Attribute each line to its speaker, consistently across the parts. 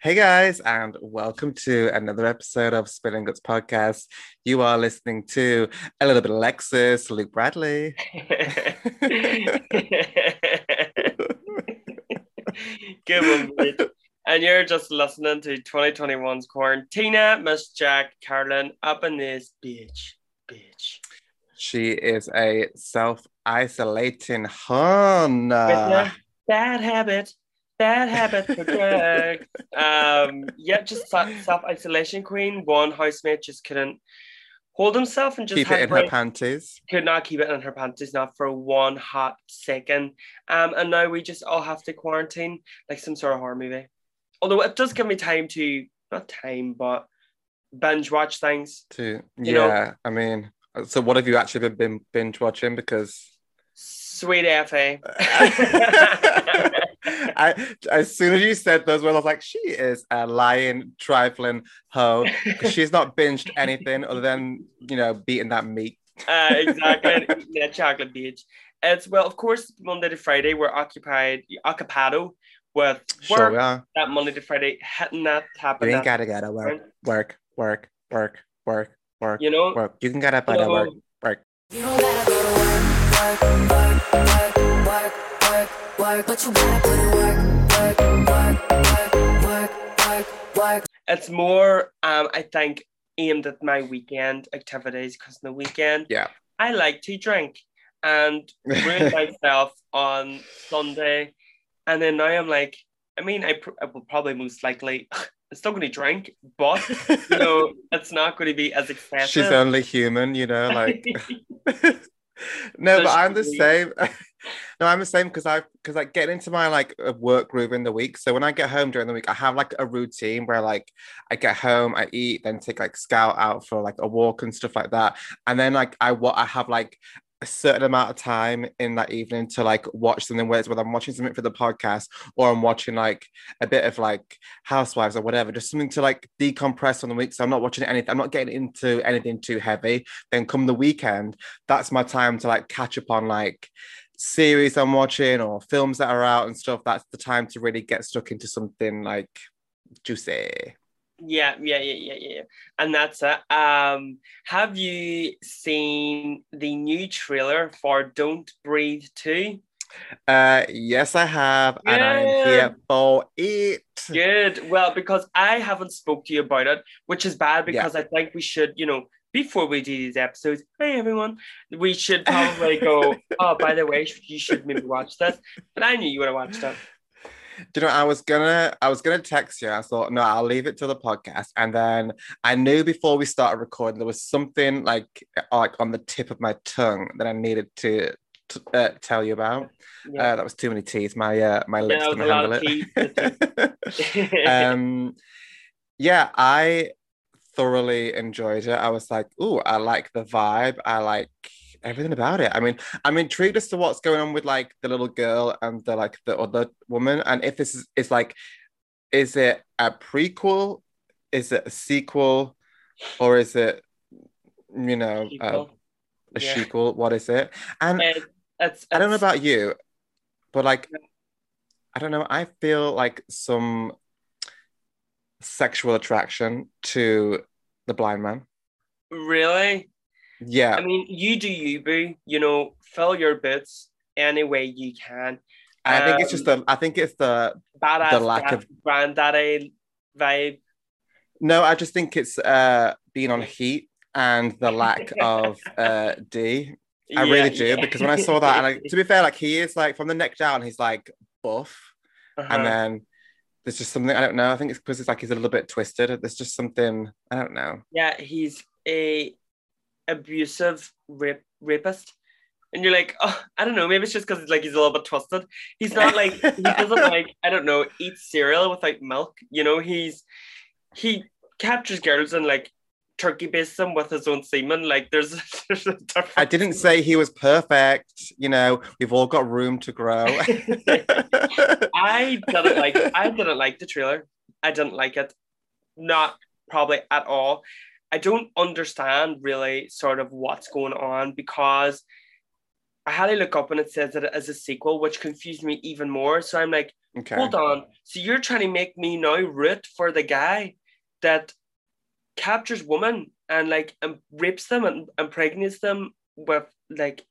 Speaker 1: Hey guys, and welcome to another episode of Spilling Guts Podcast. You are listening to a little bit of Alexis, Luke Bradley.
Speaker 2: Good one, mate. And you're just listening to 2021's Quarantina, Miss Jack Carlin up in this bitch.
Speaker 1: She is a self-isolating hun.
Speaker 2: With a bad habit for Jack. Yeah, just self-isolation queen. One housemate just couldn't hold himself and just
Speaker 1: Keep it in her panties.
Speaker 2: could not keep it in her panties, not for one hot second. And now we just all have to quarantine like some sort of horror movie. Although it does give me time to, not time, but binge watch things.
Speaker 1: I mean, so what have you actually been binge watching? Because
Speaker 2: Sweet FA.
Speaker 1: As soon as you said those words, I was like, she is a lying, trifling hoe. She's not binged anything other than, beating that meat.
Speaker 2: Exactly. Yeah, chocolate beach. Well, of course, Monday to Friday, we're occupado with
Speaker 1: Sure we are.
Speaker 2: That Monday to Friday, hitting that, tapping
Speaker 1: You ain't
Speaker 2: that.
Speaker 1: gotta work. Work.
Speaker 2: You know?
Speaker 1: Work. You can get up out of work.
Speaker 2: You don't gotta go to work, but you gotta put in work. It's more, I think, aimed at my weekend activities, because in the weekend, I like to drink and ruin myself on Sunday. And then now I'm like, I will probably most likely, I'm still going to drink, but, it's not going to be as excessive.
Speaker 1: She's only human, like... No, but I'm the same. No, I'm the same because I get into my work groove in the week. So when I get home during the week, I have a routine where I get home, I eat, then take Scout out for a walk and stuff like that. And then I have a certain amount of time in that evening to watch something, whether I'm watching something for the podcast or I'm watching a bit of Housewives or whatever, just something to decompress on the week. So I'm not watching anything, I'm not getting into anything too heavy. Then come the weekend, that's my time to catch up on series I'm watching or films that are out and stuff. That's the time to really get stuck into something juicy.
Speaker 2: Yeah. And that's it. Have you seen the new trailer for Don't Breathe 2?
Speaker 1: Yes, I have, and I'm here for it.
Speaker 2: Good. Well, because I haven't spoke to you about it, which is bad because I think we should, before we do these episodes, hey everyone, we should probably go, oh, by the way, you should maybe watch this. But I knew you would have watched it.
Speaker 1: Do you know, I was gonna text you. I thought, no, I'll leave it to the podcast. And then I knew before we started recording, there was something on the tip of my tongue that I needed to tell you about.
Speaker 2: Yeah.
Speaker 1: That was too many T's. My lips couldn't handle it. Yeah, I thoroughly enjoyed it. I was like, ooh, I like the vibe. I like everything about it. I mean, I'm intrigued as to what's going on with the little girl and the other woman, and if this is is it a prequel, is it a sequel, or is it a sequel? What is it? And
Speaker 2: it's
Speaker 1: I don't know about you, but I don't know, I feel some sexual attraction to the blind man.
Speaker 2: Really?
Speaker 1: Yeah.
Speaker 2: I mean, you do you, boo. Fill your boots any way you can.
Speaker 1: I think it's just the
Speaker 2: badass
Speaker 1: lack of
Speaker 2: granddaddy vibe.
Speaker 1: No, I just think it's being on heat and the lack of D. I really do, because when I saw that, and to be fair, he is from the neck down, he's buff, and then there's just something, I don't know. I think it's because he's a little bit twisted. There's just something, I don't know.
Speaker 2: Yeah, he's a abusive rapist, and you're like, oh, I don't know, maybe it's just because he's a little bit twisted. He's not he doesn't I don't know, eat cereal without milk. He captures girls and turkey bastes them with his own semen. There's a difference.
Speaker 1: I didn't say he was perfect. We've all got room to grow.
Speaker 2: I didn't like the trailer. I didn't like it. Not probably at all. I don't understand really sort of what's going on, because I had to look up and it says that it is a sequel, which confused me even more. So I'm like,
Speaker 1: Okay.
Speaker 2: Hold on. So you're trying to make me now root for the guy that captures women and like rapes them and impregnates them with like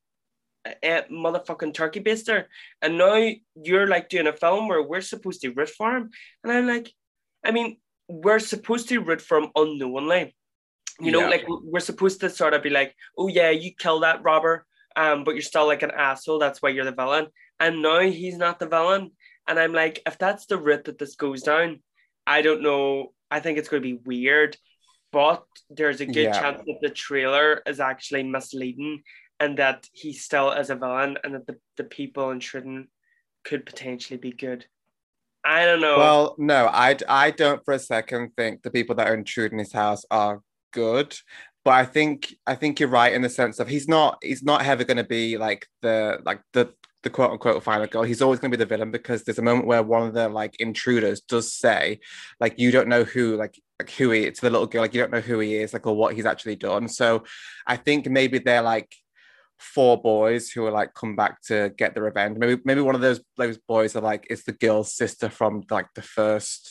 Speaker 2: a motherfucking turkey baster, and now you're like doing a film where we're supposed to root for him, and I'm like, I mean, we're supposed to root for him unknowingly, you know, like we're supposed to sort of be like, oh yeah, you kill that robber, but you're still like an asshole, that's why you're the villain, and now he's not the villain, and I'm like, if that's the route that this goes down, I don't know, I think it's going to be weird, but there's a good chance that the trailer is actually misleading and that he still is a villain and that the people in Shridan could potentially be good. I don't know.
Speaker 1: Well, no, I don't for a second think the people that are intruding his house are good. But I think you're right in the sense of he's not ever going to be like the quote unquote final girl. He's always going to be the villain because there's a moment where one of the like intruders does say like you don't know who like who he it's the little girl, like you don't know who he is, like or what he's actually done. So I think maybe they're like four boys who are like come back to get the revenge. Maybe one of those boys are like is the girl's sister from like the first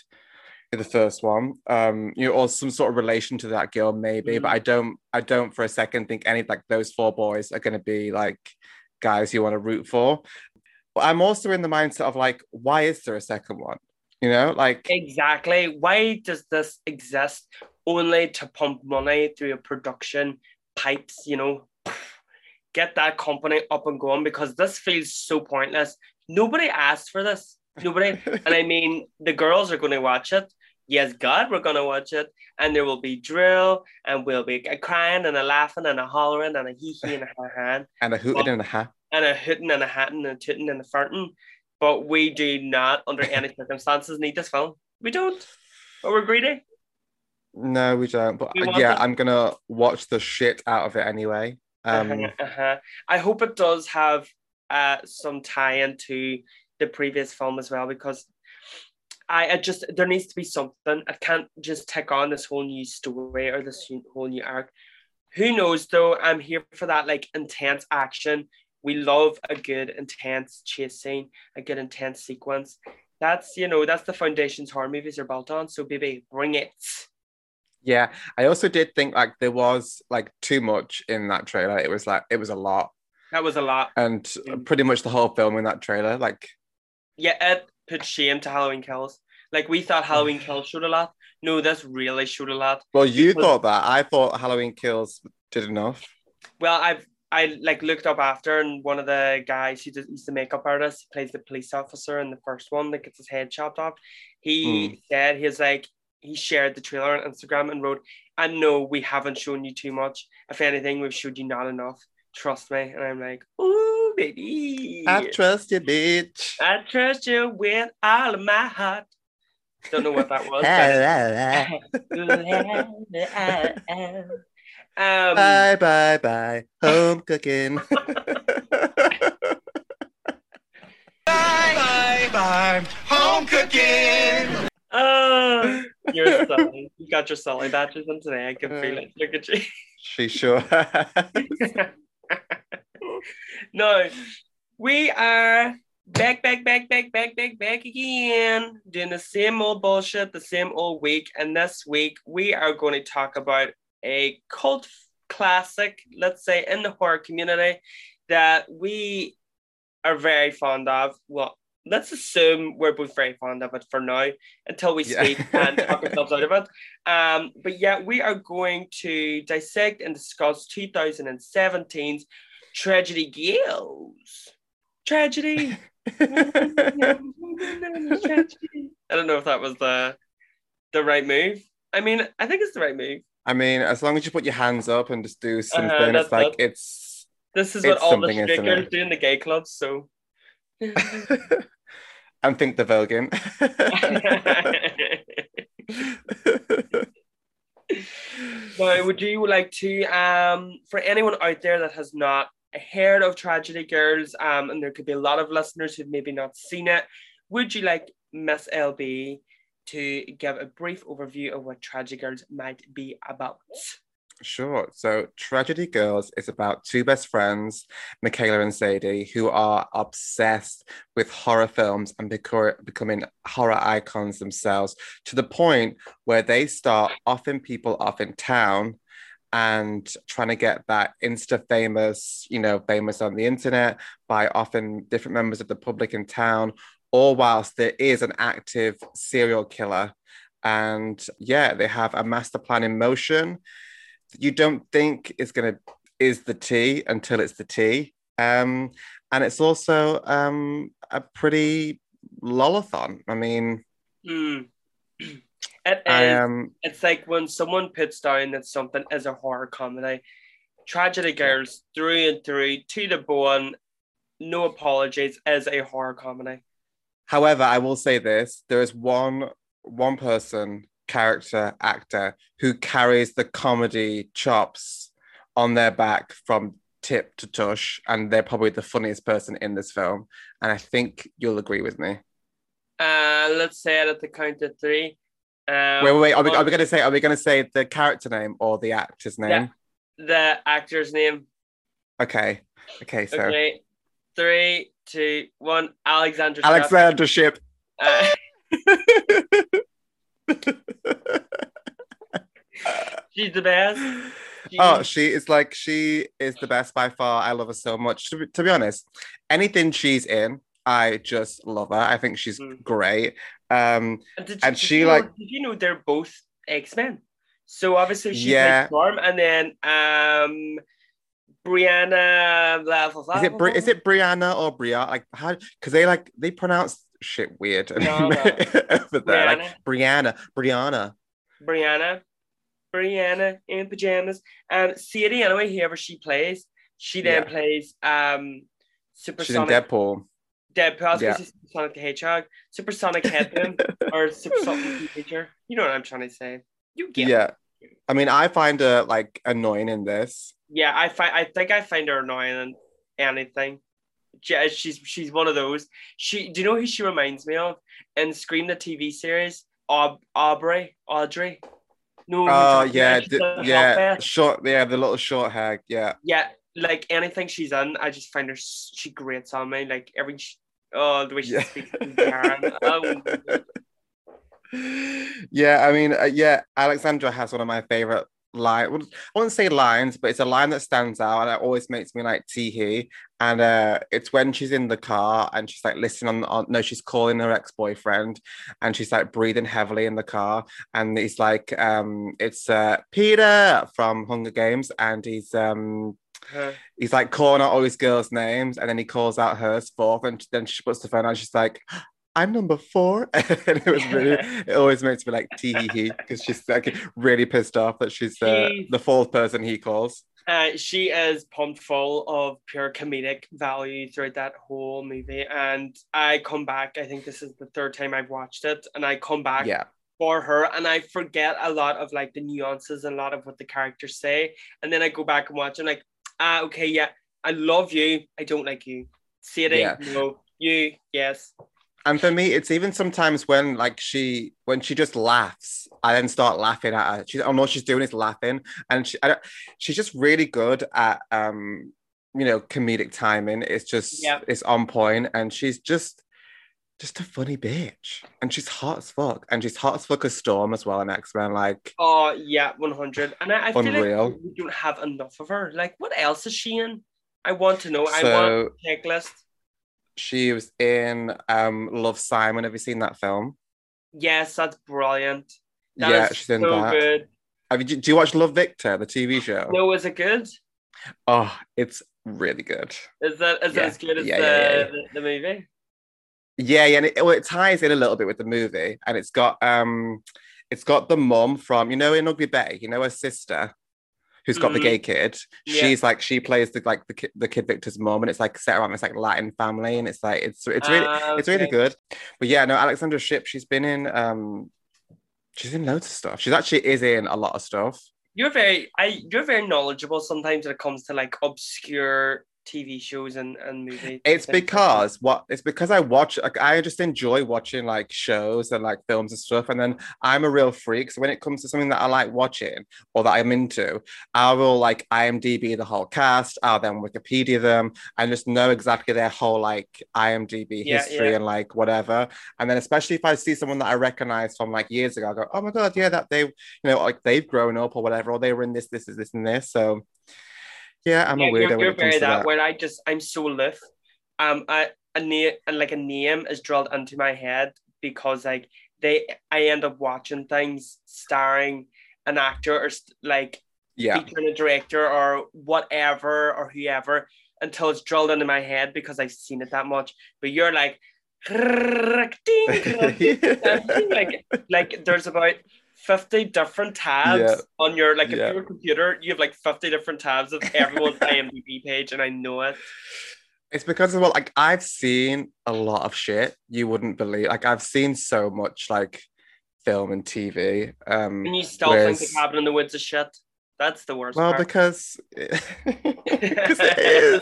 Speaker 1: one, you know, or some sort of relation to that girl maybe. But I don't for a second think any like those four boys are going to be like guys you want to root for. But I'm also in the mindset of like, why is there a second one? You know, like
Speaker 2: exactly. Why does this exist only to pump money through a production pipes? You know, get that company up and going because this feels so pointless. Nobody asked for this. Nobody, and I mean, the girls are going to watch it. Yes, God, we're going to watch it, and there will be drill, and we'll be a crying and a laughing and a hollering and a hee-hee and a ha-ha.
Speaker 1: And a hooting and a ha.
Speaker 2: And a hooting and a hatting and a tooting and a farting. But we do not, under any circumstances, need this film. We don't. But we're greedy.
Speaker 1: No, we don't. But yeah, I'm going to watch the shit out of it anyway.
Speaker 2: I hope it does have some tie-in to the previous film as well, because I just there needs to be something. I can't just take on this whole new story or this whole new arc. Who knows though? I'm here for that like intense action. We love a good intense chase scene, a good intense sequence. That's that's the foundations horror movies are built on. So baby, bring it.
Speaker 1: Yeah, I also did think like there was like too much in that trailer. It was a lot.
Speaker 2: That was a lot.
Speaker 1: And pretty much the whole film in that trailer, like
Speaker 2: yeah, it put shame to Halloween Kills. Like we thought Halloween Kills showed a lot. No, this really showed a lot.
Speaker 1: Well, you thought that. I thought Halloween Kills did enough.
Speaker 2: Well, I like looked up after, and one of the guys he's the makeup artist, he plays the police officer in the first one that gets his head chopped off. He said he shared the trailer on Instagram and wrote, "I know we haven't shown you too much. If anything, we've showed you not enough. Trust me." And I'm like, "Ooh, baby.
Speaker 1: I trust you, bitch.
Speaker 2: I trust you with all of my heart." Don't know what that was.
Speaker 1: Bye. Home cooking. Bye. Home cooking.
Speaker 2: You're silly. You got your silly batches in today. I can feel it. Look at you.
Speaker 1: She sure has.
Speaker 2: No, we are back again, doing the same old bullshit, the same old week. And this week, we are going to talk about a cult classic, let's say, in the horror community that we are very fond of. Well, let's assume we're both very fond of it for now until we speak and talk ourselves out of it. But yeah, we are going to dissect and discuss 2017's Tragedy Girls. Tragedy. I don't know if that was the right move. I mean, I think it's the right move.
Speaker 1: I mean, as long as you put your hands up and just do something, it's like it's.
Speaker 2: This is what all the straight do in the gay clubs. So.
Speaker 1: And think the Vogan.
Speaker 2: Now, would you like to, for anyone out there that has not heard of Tragedy Girls, and there could be a lot of listeners who've maybe not seen it, would you like Miss LB to give a brief overview of what Tragedy Girls might be about?
Speaker 1: Sure. So Tragedy Girls is about two best friends, Michaela and Sadie, who are obsessed with horror films and becoming horror icons themselves to the point where they start offing people off in town and trying to get that insta famous, famous on the internet by often different members of the public in town, all whilst there is an active serial killer. And yeah, they have a master plan in motion. You don't think is the tea until it's the tea. And it's also a pretty lullathon. I mean,
Speaker 2: It is. It's like when someone puts down that something is a horror comedy. Tragedy Girls, through and through, to the bone, no apologies, is a horror comedy.
Speaker 1: However, I will say this: there is one person, character, actor who carries the comedy chops on their back from tip to tush, and they're probably the funniest person in this film. And I think you'll agree with me.
Speaker 2: Let's say it at the count of three.
Speaker 1: Wait. Are we going to say the character name or the actor's name?
Speaker 2: The actor's name.
Speaker 1: Okay. So. Okay.
Speaker 2: 3, 2, 1.
Speaker 1: Alexandra Shipp.
Speaker 2: She's the best.
Speaker 1: She is the best by far. I love her so much. To be honest, anything she's in, I just love her. I think she's great. Did
Speaker 2: you know they're both X-Men? So obviously she plays Storm, and then Brianna. Blah, blah, blah,
Speaker 1: is it Brianna or Bria? Like how? Because they pronounce shit weird over there. Like Brianna
Speaker 2: in pajamas. Sadie, anyway, whoever she plays, she then plays Supersonic.
Speaker 1: She's in Deadpool.
Speaker 2: I was going to say Supersonic the Hedgehog, Supersonic Headman, or Supersonic Teacher. You know what I'm trying to say. You get it.
Speaker 1: I mean, I find her like annoying in this.
Speaker 2: Yeah, I think I find her annoying in anything. She's one of those. Do you know who she reminds me of? In Scream, the TV series, Audrey. No.
Speaker 1: Oh yeah, short. Yeah, the little short hair. Yeah.
Speaker 2: Yeah, like anything she's in, I just find her. She grates on me. Like the way she speaks.
Speaker 1: Yeah, I mean, Alexandra has one of my favorite lines. I wouldn't say lines, but it's a line that stands out and it always makes me like tee-hee. And it's when she's in the car and she's like listening she's calling her ex-boyfriend and she's like breathing heavily in the car. And he's like, it's Peter from Hunger Games, and he's like calling out all these girls' names, and then he calls out hers fourth, and then she puts the phone on. She's like, I'm number 4. And it always makes me like tee-hee because she's like really pissed off that she's the fourth person he calls.
Speaker 2: She is pumped full of pure comedic value throughout that whole movie. And I come back, I think this is the 3rd time I've watched it, and I come back for her and I forget a lot of like the nuances and a lot of what the characters say. And then I go back and watch and like, okay, yeah, I love you. I don't like you. Sadie, no. You, yes.
Speaker 1: And for me, it's even sometimes when she just laughs, I then start laughing at her. All she's doing is laughing, and she's just really good at comedic timing. It's just it's on point, and she's just a funny bitch, and she's hot as fuck, and she's hot as fuck as Storm as well in X-Men. Like,
Speaker 2: oh yeah, 100. And I feel like we don't have enough of her. Like, what else is she in? I want to know. I want a checklist.
Speaker 1: She was in Love, Simon. Have you seen that film?
Speaker 2: Yes, that's brilliant.
Speaker 1: She's in that. Good. Do you watch Love, Victor, the TV show?
Speaker 2: No, is it good?
Speaker 1: Oh, it's really good.
Speaker 2: Is it as good as the movie?
Speaker 1: Yeah, and it ties in a little bit with the movie, and it's got the mum from in Ugly Betty, her sister, who's got the gay kid. She's like, she plays the kid Victor's mum, and it's like set around this like Latin family, and it's like it's really good. But yeah, no, Alexandra Shipp, she's been in loads of stuff. She actually is in a lot of stuff.
Speaker 2: You're very knowledgeable sometimes when it comes to like obscure TV shows and movies.
Speaker 1: It's because I just enjoy watching like shows and like films and stuff. And then I'm a real freak. So when it comes to something that I like watching or that I'm into, I will like IMDb the whole cast, I'll then Wikipedia them and just know exactly their whole like IMDb history and like whatever. And then especially if I see someone that I recognize from like years ago, I go, oh my God, yeah, that they, you know, like they've grown up or whatever, or they were in this, and this. So yeah, I'm a weirdo when it comes to that.
Speaker 2: Where I'm so aloof. A name is drilled into my head because like I end up watching things starring an actor or like featuring a director or whatever or whoever until it's drilled into my head because I've seen it that much. But you're like, like there's about 50 different tabs on your like if you're a computer, you have like 50 different tabs of everyone's IMDb page, and I know it.
Speaker 1: It's because of like I've seen a lot of shit you wouldn't believe. Like I've seen so much like film and TV.
Speaker 2: And you still think the Cabin in the Woods is shit? That's the worst.
Speaker 1: Well,
Speaker 2: part.
Speaker 1: because it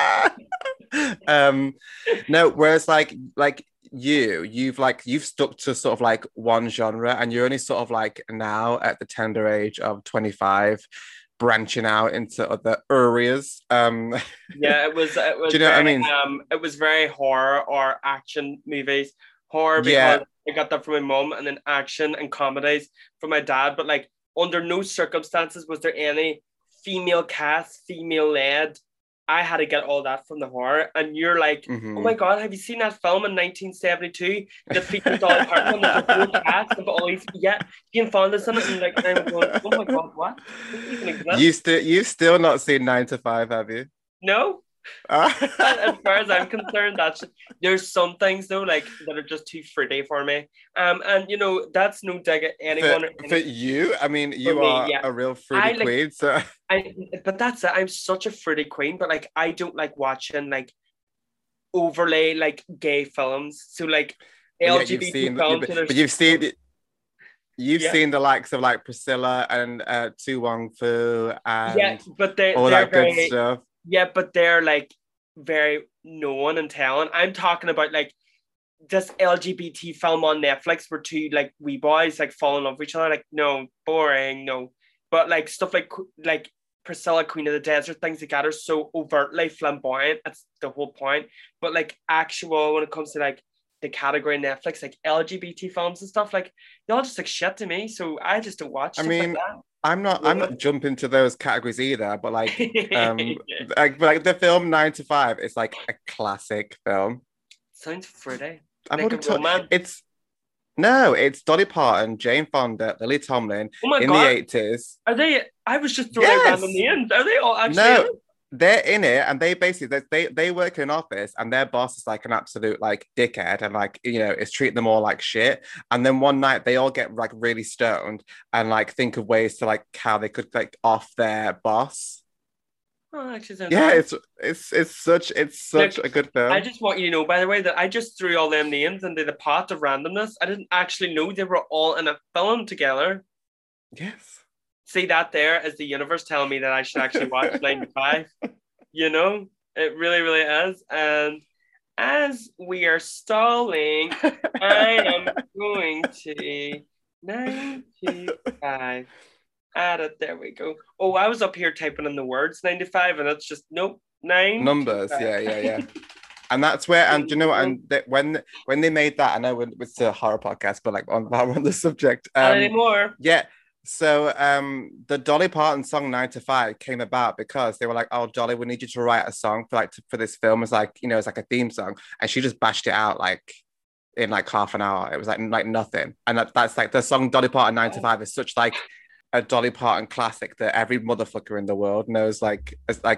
Speaker 1: is. No, whereas like you've stuck to sort of like one genre, and you're only sort of like now at the tender age of 25 branching out into other areas.
Speaker 2: It was
Speaker 1: do you know what I mean?
Speaker 2: It was very horror or action movies. Horror because I got that from my mom, and then action and comedies from my dad. But like under no circumstances was there any female cast, female led. I had to get all that from the horror, and you're like, oh my God, have you seen that film in 1972 that featured Dolly Parton and the whole cast of all these? Yeah, Jane Fonda's in it, and like I'm going, oh my God, what?
Speaker 1: You've still not seen 9 to 5, have you?
Speaker 2: No. As far as I'm concerned, there's some things though like that are just too fruity for me. And you know that's no dig at anyone.
Speaker 1: For you, I mean, you are a real fruity queen. So
Speaker 2: but that's it. I'm such a fruity queen, but like I don't like watching like overlay like gay films. So like LGBT films.
Speaker 1: But you've seen the likes of like Priscilla and Tu Wong Fu and
Speaker 2: but
Speaker 1: all that good stuff.
Speaker 2: Yeah, but they're like very known and talent. I'm talking about like this LGBT film on Netflix where two like wee boys like fall in love with each other. Like, no, boring, no. But like stuff like Priscilla, Queen of the Desert, things like that are so overtly flamboyant. That's the whole point. But like actual, when it comes to like the category Netflix, like LGBT films and stuff, like they all just like shit to me. So I just don't watch.
Speaker 1: I mean, like that. I'm not jumping to those categories either, but like like the film 9 to 5 is like a classic film.
Speaker 2: Sounds fruity.
Speaker 1: It's Dolly Parton, Jane Fonda, Lily Tomlin in the 80s.
Speaker 2: Are they? I was just throwing out random names. Are they all actually?
Speaker 1: No. They're in it, and they basically they work in an office, and their boss is like an absolute like dickhead, and like, you know, is treating them all like shit. And then one night they all get like really stoned and like think of ways to like how they could like off their boss.
Speaker 2: Oh, actually,
Speaker 1: it's such a good film.
Speaker 2: I just want you to know, by the way, that I just threw all them names into the pot of randomness. I didn't actually know they were all in a film together.
Speaker 1: Yes.
Speaker 2: See, that there is the universe telling me that I should actually watch 9 to 5. You know, it really, really is. And as we are stalling, I am going to 9 to 5. Add it. There we go. Oh, I was up here typing in the words 9 to 5, and it's just nope. 9
Speaker 1: numbers. Yeah. And that's where, and you know what? And when they made that, I know it's a horror podcast, but like on the subject,
Speaker 2: not anymore.
Speaker 1: Yeah. So the Dolly Parton song 9 to 5 came about because they were like, oh, Dolly, we need you to write a song for this film. It's like, you know, it's like a theme song. And she just bashed it out like in like half an hour. It was like nothing. And that's like the song Dolly Parton 9 to 5 is such like a Dolly Parton classic that every motherfucker in the world knows at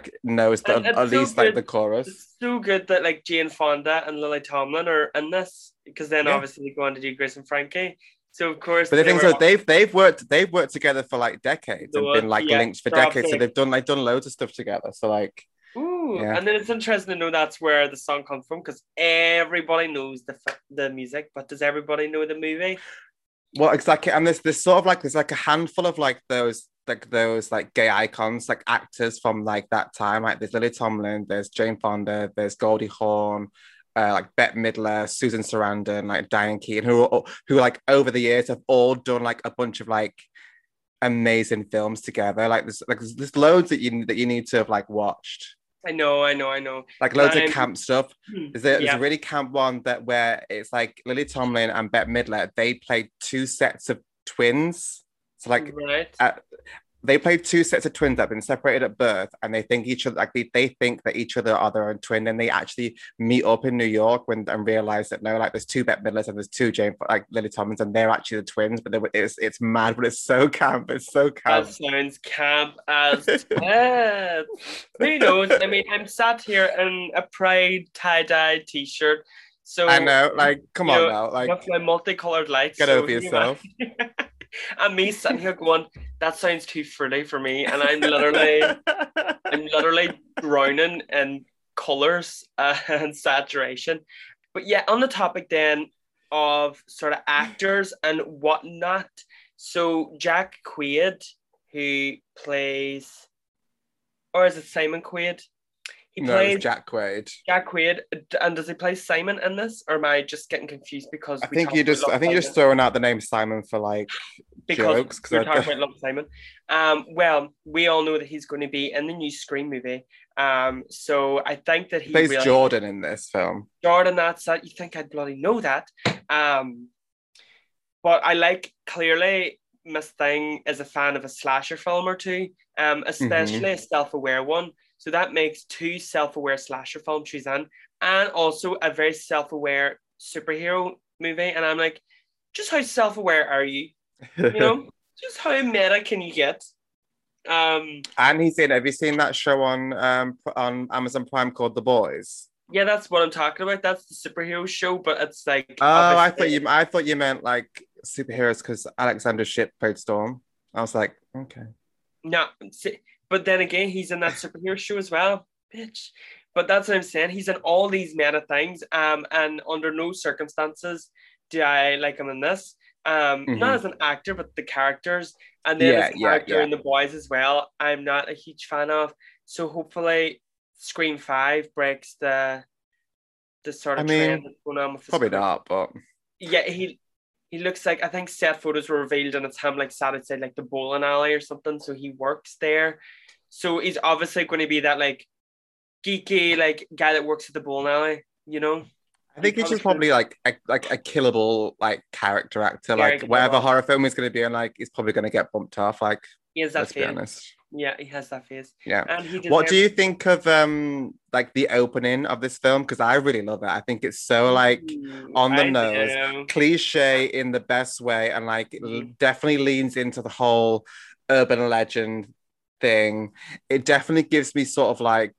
Speaker 1: least like the chorus.
Speaker 2: It's so good that like Jane Fonda and Lily Tomlin are in this, because then obviously they go on to do Grace and Frankie. So of course,
Speaker 1: but the thing is, they've worked together for like decades and been like linked for decades. So they've done loads of stuff together. So like,
Speaker 2: and then it's interesting to know that's where the song comes from, because everybody knows the music, but does everybody know the movie?
Speaker 1: Well, exactly. And there's sort of like there's like a handful of like those like those like gay icons, like actors from like that time. Like there's Lily Tomlin, there's Jane Fonda, there's Goldie Hawn, like Bette Midler, Susan Sarandon, like Diane Keaton, who like over the years have all done like a bunch of like amazing films together. Like there's loads that you need to have like watched.
Speaker 2: I know.
Speaker 1: Like loads of camp stuff. There's a really camp one where it's like Lily Tomlin and Bette Midler. They played two sets of twins. So like
Speaker 2: right.
Speaker 1: They played two sets of twins that have been separated at birth, and they think each other like they think that each other are their own twin, and they actually meet up in New York and realize that no, like there's two Bette Midlers and there's two like Lily Tomlins, and they're actually the twins. But it's mad, but it's so camp. It's so camp.
Speaker 2: That sounds camp as heck. Who knows? I mean, I'm sat here in a Pride tie-dye t-shirt. So
Speaker 1: I know, like, come on now, like
Speaker 2: with my multicolored lights.
Speaker 1: Get over yourself.
Speaker 2: And me sitting here going, that sounds too frilly for me, and I'm literally drowning in colors and saturation. But yeah, on the topic then of sort of actors and whatnot. So Jack Quaid, who plays, or is it Simon Quaid?
Speaker 1: It's Jack Quaid.
Speaker 2: Jack Quaid, and does he play Simon in this, or am I just getting confused because
Speaker 1: I think you're just throwing out the name Simon for like jokes.
Speaker 2: We're talking about Love Simon. Well, we all know that he's going to be in the new Scream movie. So I think that he
Speaker 1: plays Jordan in this film.
Speaker 2: Jordan, that's that. You think I'd bloody know that? But I like clearly Miss Thing is a fan of a slasher film or two, especially a self-aware one. So that makes two self-aware slasher films she's in, and also a very self-aware superhero movie. And I'm like, just how self-aware are you? You know, just how meta can you get?
Speaker 1: And have you seen that show on Amazon Prime called The Boys?
Speaker 2: Yeah, that's what I'm talking about. That's the superhero show, but it's like
Speaker 1: I thought you meant like superheroes because Alexander Shipp played Storm. I was like, okay.
Speaker 2: No, but then again, he's in that superhero show as well, bitch. But that's what I'm saying. He's in all these meta things, and under no circumstances do I like him in this. Not as an actor, but the characters, and then as a character in The Boys as well. I'm not a huge fan of. So hopefully, Scream 5 breaks the sort of trend that's going on with
Speaker 1: probably not, but
Speaker 2: yeah, he looks like, I think set photos were revealed and it's him like sat outside like the bowling alley or something. So he works there. So he's obviously going to be that like geeky like guy that works at the bowling alley, you know?
Speaker 1: I think he's just probably like a killable like character actor. Like whatever horror film he's going to be in, like he's probably going to get bumped off. Like
Speaker 2: he has that
Speaker 1: let's
Speaker 2: face.
Speaker 1: Be honest.
Speaker 2: Yeah, he has that face.
Speaker 1: Yeah. And what do you think of like the opening of this film? Because I really love it. I think it's so like on the nose, cliche in the best way, and like definitely leans into the whole urban legend thing. It definitely gives me sort of like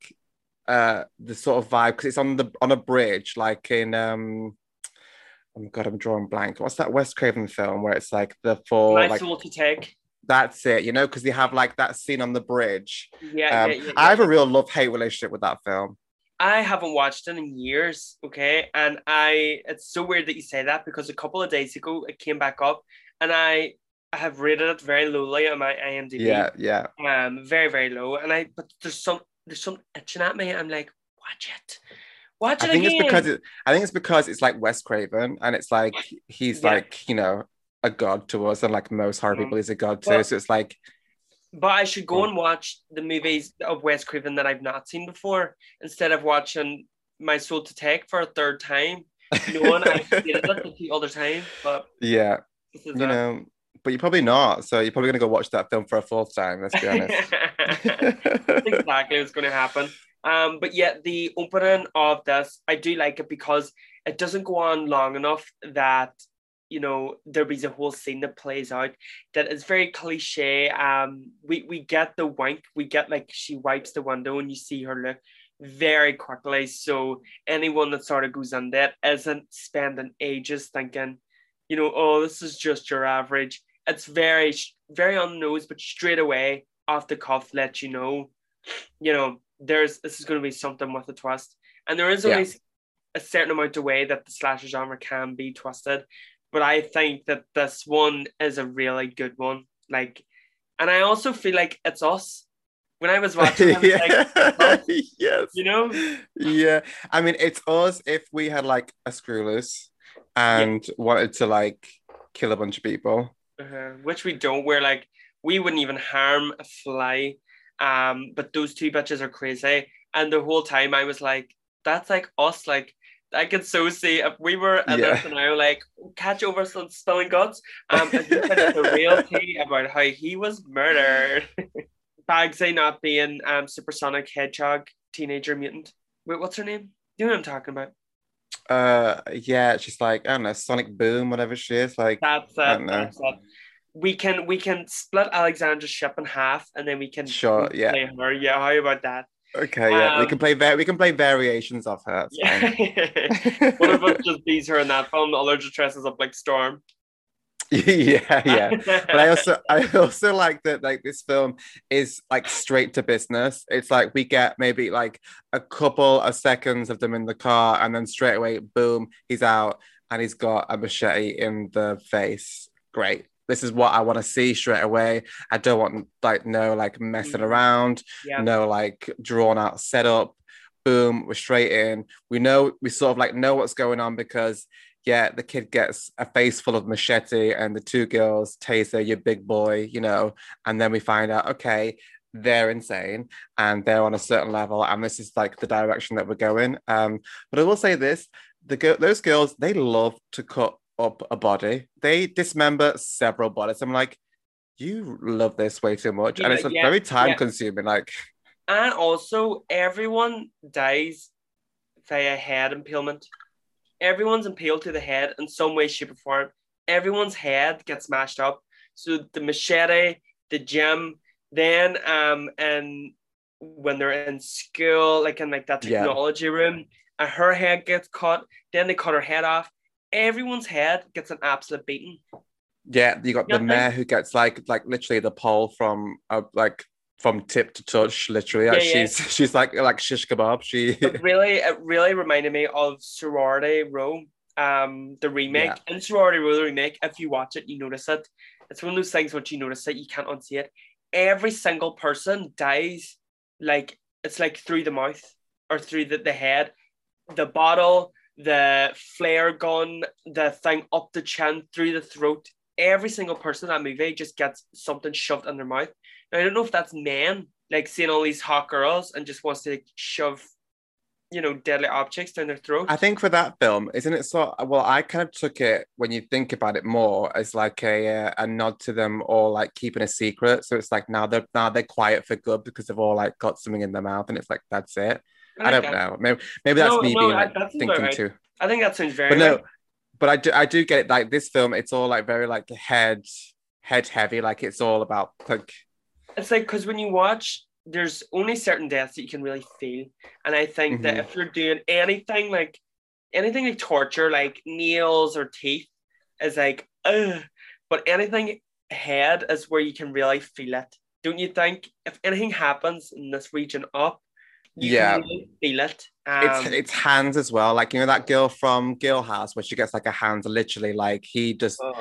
Speaker 1: the sort of vibe because it's on a bridge, like in oh my god, I'm drawing blank. What's that Wes Craven film where it's like the four
Speaker 2: My
Speaker 1: like
Speaker 2: Soul to Take.
Speaker 1: That's it, you know, because they have like that scene on the bridge.
Speaker 2: Yeah.
Speaker 1: I have a real love-hate relationship with that film.
Speaker 2: I haven't watched it in years, okay? And it's so weird that you say that because a couple of days ago it came back up and I have rated it very lowly on my IMDb.
Speaker 1: Yeah.
Speaker 2: Very, very low. But there's some itching at me. I'm like, watch it. Watch it again.
Speaker 1: I think it's because it's like Wes Craven and it's like he's like, you know, a god to us, and like most horror people, he's a god too. So it's like,
Speaker 2: but I should go and watch the movies of Wes Craven that I've not seen before instead of watching My Soul to Take for a third time. Knowing I've seen it a few other times, but
Speaker 1: yeah, you know, but you're probably not. So you're probably gonna go watch that film for a fourth time. Let's be honest.
Speaker 2: That's exactly what's going to happen. But yeah, the opening of this, I do like it because it doesn't go on long enough that, you know, there is a whole scene that plays out that is very cliche. We get the wink, we get like she wipes the window and you see her look very quickly. So anyone that sort of goes on that isn't spending ages thinking, you know, oh, this is just your average. It's very, very on the nose, but straight away off the cuff, let you know, this is going to be something with a twist. And there is only a certain amount of way that the slasher genre can be twisted. But I think that this one is a really good one. Like, And I also feel like it's us. When I was watching, I was like,
Speaker 1: yes,
Speaker 2: you know?
Speaker 1: Yeah. I mean, it's us if we had like a screw loose and wanted to like kill a bunch of people.
Speaker 2: Which we don't. We're like, we wouldn't even harm a fly. But those two bitches are crazy. And the whole time I was like, that's like us. Like, I could so see if we were in this scenario, like, catch over some spilling guts. And he finished the real tea about how he was murdered. Bagsy not being Supersonic Hedgehog teenager mutant. Wait, what's her name? You know what I'm talking about?
Speaker 1: Yeah, she's like, I don't know, Sonic Boom, whatever she is. Like,
Speaker 2: that's
Speaker 1: I don't know.
Speaker 2: That's it. We can split Alexandra's ship in half, and then we can play her. Yeah, how about that?
Speaker 1: Okay, yeah, we can play variations of her.
Speaker 2: One of us just beats her in that film. The other just dresses up like Storm.
Speaker 1: yeah. But I also like that like this film is like straight to business. It's like we get maybe like a couple of seconds of them in the car, and then straight away, boom, he's out and he's got a machete in the face. Great. This is what I want to see straight away. I don't want like no like messing around, no like drawn out setup. Boom, we're straight in. We sort of like know what's going on because the kid gets a face full of machete and the two girls taser your big boy, and then we find out, okay, they're insane and they're on a certain level and this is like the direction that we're going. But I will say this, those girls, they love to cut up a body. They dismember several bodies. I'm like, you love this way too much. And it's very time consuming. Like,
Speaker 2: and also everyone dies via head impalement. Everyone's impaled to the head in some way, shape, or form. Everyone's head gets smashed up. So the machete, the gem, then and when they're in school, like in like that technology room, and her head gets cut. Then they cut her head off. Everyone's head gets an absolute beating.
Speaker 1: Yeah, you got the mayor who gets like literally the pole from from tip to touch, literally. She's like shish kebab.
Speaker 2: It really reminded me of Sorority Row, the remake. In Sorority Row, the remake, if you watch it, you notice it. It's one of those things once you notice it, you can't unsee it. Every single person dies like it's like through the mouth or through the head, the bottle, the flare gun, the thing up the chin, through the throat. Every single person in that movie just gets something shoved in their mouth. Now, I don't know if that's men, like seeing all these hot girls and just wants to shove, deadly objects down their throat.
Speaker 1: I think for that film, isn't it so? Well, I kind of took it, when you think about it more, as like a nod to them all like keeping a secret. So it's like now they're quiet for good because they've all like got something in their mouth, and it's like that's it. I don't know. Maybe that's me being like thinking too.
Speaker 2: I think that sounds very. But
Speaker 1: but I do get it. Like this film, it's all like very like head heavy. Like it's all about like.
Speaker 2: It's like because when you watch, there's only certain deaths that you can really feel, and I think that if you're doing anything like torture, like nails or teeth, is like ugh. But anything head is where you can really feel it. Don't you think? If anything happens in this region up, you can really feel it.
Speaker 1: It's hands as well. Like, that girl from Girl House where she gets like a hand literally like he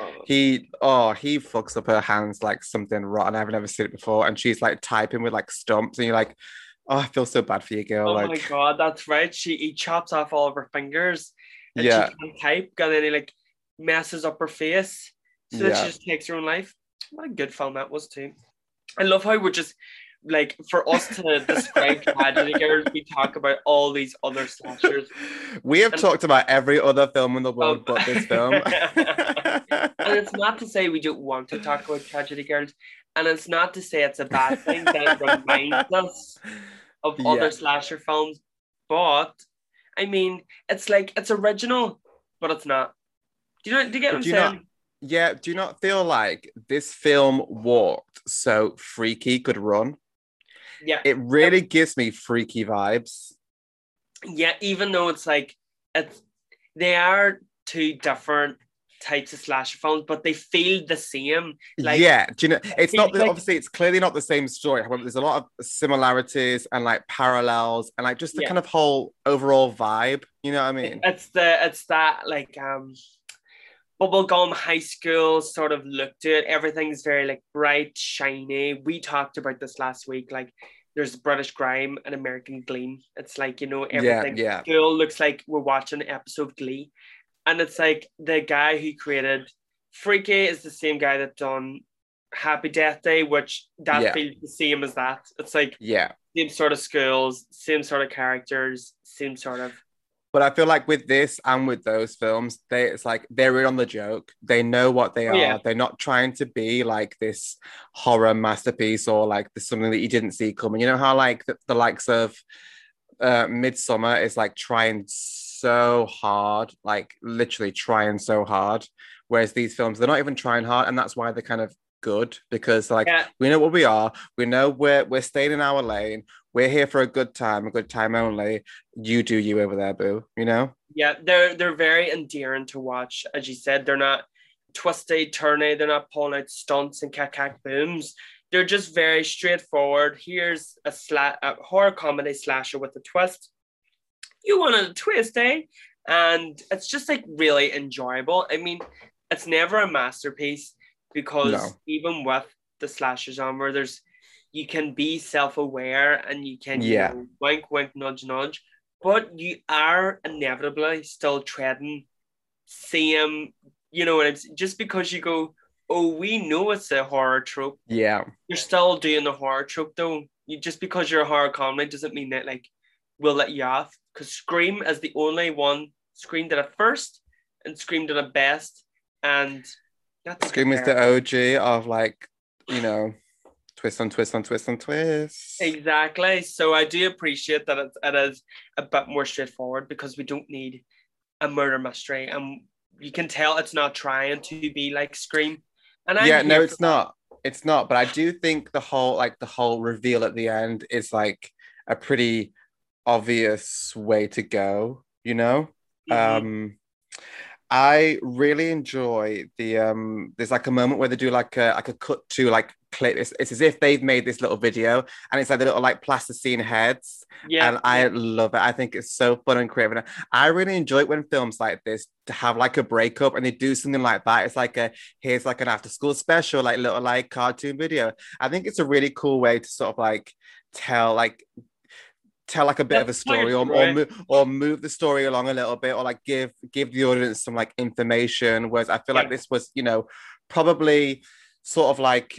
Speaker 1: fucks up her hands like something rotten. I've never seen it before. And she's like typing with like stumps and you're like, oh, I feel so bad for you, girl.
Speaker 2: Oh
Speaker 1: like,
Speaker 2: my God, that's right. He chops off all of her fingers and she can't type, and then he like messes up her face. So that she just takes her own life. What a good film that was too. I love how we're just like, for us to describe Tragedy Girls, we talk about all these other slashers.
Speaker 1: We have talked about every other film in the world but this film.
Speaker 2: And it's not to say we don't want to talk about Tragedy Girls, and it's not to say it's a bad thing that it reminds us of other slasher films, but I mean, it's like, it's original, but it's not. Do you get what I'm saying?
Speaker 1: Do you not feel like this film walked so Freaky could run?
Speaker 2: Yeah.
Speaker 1: It really gives me Freaky vibes.
Speaker 2: Yeah, even though it's like, they are two different types of slasher films, but they feel the same. Like,
Speaker 1: do you know, it's not obviously it's clearly not the same story. However, there's a lot of similarities and like parallels and like just the kind of whole overall vibe. You know what I mean?
Speaker 2: It's that like bubblegum high school sort of look to it. Everything's very like bright, shiny. We talked about this last week. Like there's British Grime and American Gleam. It's like, you know, everything. School looks like we're watching an episode of Glee. And it's like the guy who created Freaky is the same guy that done Happy Death Day, which that feels the same as that. It's like same sort of schools, same sort of characters, same sort of.
Speaker 1: But I feel like with this and with those films, it's like they're in on the joke. They know what they are. Yeah. They're not trying to be like this horror masterpiece or like this something that you didn't see coming. You know how like the likes of Midsommar is like trying so hard, like literally trying so hard. Whereas these films, they're not even trying hard, and that's why they're kind of good, because like we know what we are. We know we're staying in our lane. We're here for a good time only. You do you over there, boo, you know?
Speaker 2: Yeah, they're very endearing to watch. As you said, they're not twisty, turny, they're not pulling out stunts and cack booms. They're just very straightforward. Here's a horror comedy slasher with a twist. You wanted a twist, eh? And it's just like really enjoyable. I mean, it's never a masterpiece because even with the slasher genre, you can be self-aware and you can you know, wink, wink, nudge, nudge, but you are inevitably still treading same, you know, and it's just because you go, oh, we know it's a horror trope.
Speaker 1: Yeah.
Speaker 2: You're still doing the horror trope though. Just because you're a horror comedy doesn't mean that like we'll let you off, because Scream is the only one. Scream did it first and Scream did it best, and that's
Speaker 1: Scream is the OG of like, you know, twist on twist on twist on twist.
Speaker 2: Exactly. So I do appreciate that it is a bit more straightforward, because we don't need a murder mystery, and you can tell it's not trying to be like Scream. And
Speaker 1: it's not. It's not. But I do think the whole reveal at the end is like a pretty obvious way to go, you know? Mm-hmm. I really enjoy the there's like a moment where they do like a cut to like clip. It's as if they've made this little video, and it's like the little like plasticine heads. And I love it. I think it's so fun and creative. I really enjoy it when films like this to have like a breakup and they do something like that. It's like here's like an after school special, like little like cartoon video. I think it's a really cool way to sort of like tell like a bit of a story, or move the story along a little bit, or like give the audience some like information. Whereas I feel like this was, you know, probably sort of like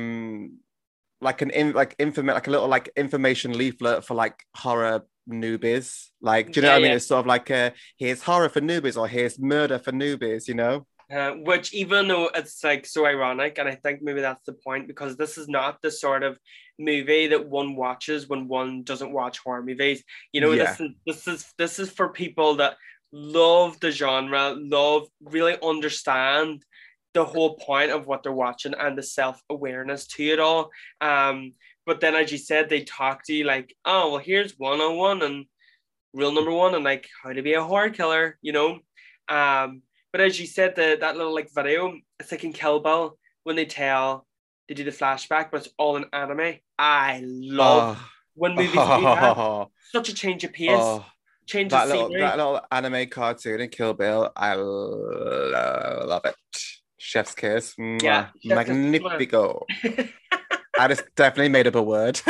Speaker 1: like a little like information leaflet for like horror newbies. Like, do you know what I mean? It's sort of like here's horror for newbies, or here's murder for newbies, you know?
Speaker 2: Which, even though it's like so ironic, and I think maybe that's the point, because this is not the sort of movie that one watches when one doesn't watch horror movies. You know, this is for people that love the genre, really understand the whole point of what they're watching and the self-awareness to it all. But then, as you said, they talk to you like, oh, well, here's 101 and rule number 1 and like how to be a horror killer, you know? But as you said, that little like video, it's like in Kill Bill when they do the flashback, but it's all in anime. I love when movies do that. Such a change of pace, change of scenery.
Speaker 1: That little anime cartoon in Kill Bill, I love it. Chef's kiss.
Speaker 2: Yeah,
Speaker 1: magnifico. I just definitely made up a word.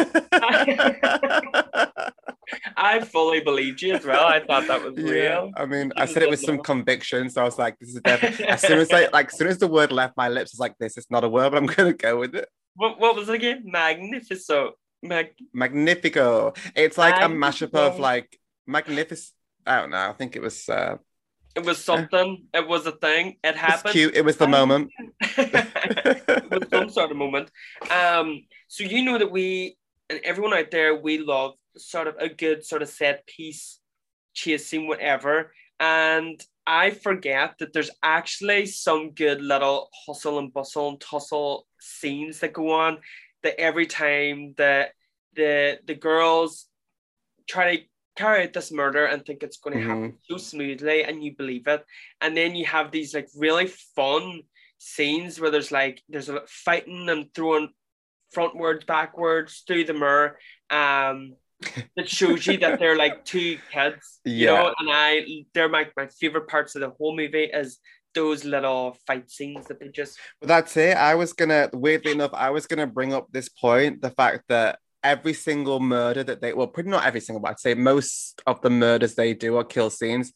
Speaker 2: I fully believed you as well. I thought that was real.
Speaker 1: I mean, I said it with some conviction, so I was like, "This is definitely." As soon as the word left my lips, it's like, "This is not a word," but I'm gonna go with it.
Speaker 2: What was it again? Magnifico.
Speaker 1: Magnifico. It's like a mashup of like magnificent. I don't know. I think it was.
Speaker 2: It was something. It was a thing. It happened.
Speaker 1: It's cute. It was the moment.
Speaker 2: It was some sort of moment. So you know that we and everyone out there, we love sort of a good sort of set piece, chasing whatever. And I forget that there's actually some good little hustle and bustle and tussle scenes that go on. That every time the girls try to carry out this murder and think it's going to happen so smoothly, and you believe it, and then you have these like really fun scenes where there's a fighting and throwing frontwards, backwards through the mirror. That shows you that they're like two kids, you know. And they're my favorite parts of the whole movie is those little fight scenes that they just...
Speaker 1: Well, that's it. Weirdly enough, I was gonna bring up this point, the fact that every single murder that they, well, pretty not every single, but I'd say most of the murders they do or kill scenes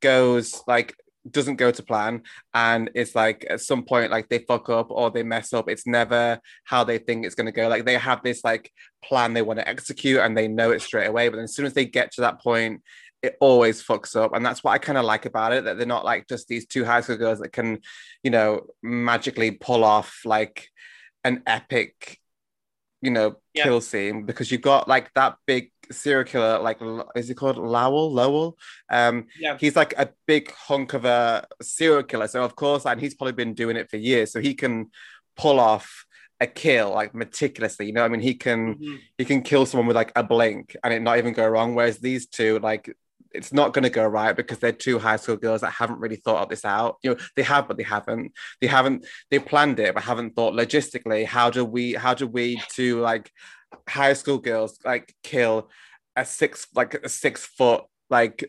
Speaker 1: doesn't go to plan, and it's like at some point like they fuck up or they mess up. It's never how they think it's going to go. Like they have this like plan they want to execute and they know it straight away, but then as soon as they get to that point, it always fucks up. And that's what I kind of like about it, that they're not like just these two high school girls that can, you know, magically pull off like an epic, you know, kill scene, because you've got like that big serial killer, like, is he called Lowell? He's like a big hunk of a serial killer, so of course, and he's probably been doing it for years, so he can pull off a kill like meticulously, you know. I mean, he can kill someone with like a blink and it not even go wrong, whereas these two, like, it's not going to go right because they're two high school girls that haven't really thought of this out. You know, they have, but they haven't. They planned it, but haven't thought logistically, how do we two like high school girls like kill a 6 foot, like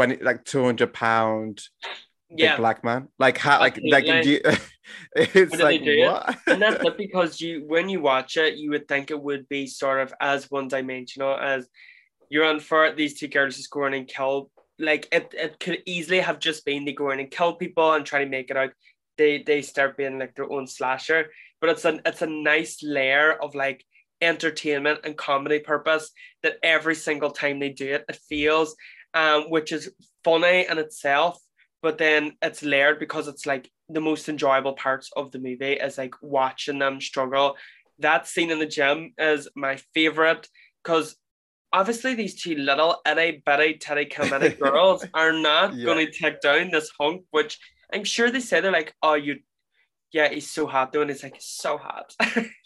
Speaker 1: 200-pound big black man? Like how, like you, it's like what?
Speaker 2: And that's it, because when you watch it, you would think it would be sort of as one-dimensional as you're on for these two girls just go in and kill. Like it could easily have just been they go in and kill people and try to make it out. They start being like their own slasher, but it's a nice layer of like entertainment and comedy purpose that every single time they do it, it feels, which is funny in itself, but then it's layered because it's like the most enjoyable parts of the movie is like watching them struggle. That scene in the gym is my favorite because obviously these two little itty bitty titty comedic girls are not going to take down this hunk, which I'm sure they say they're like, oh, he's so hot though, and it's like so hot.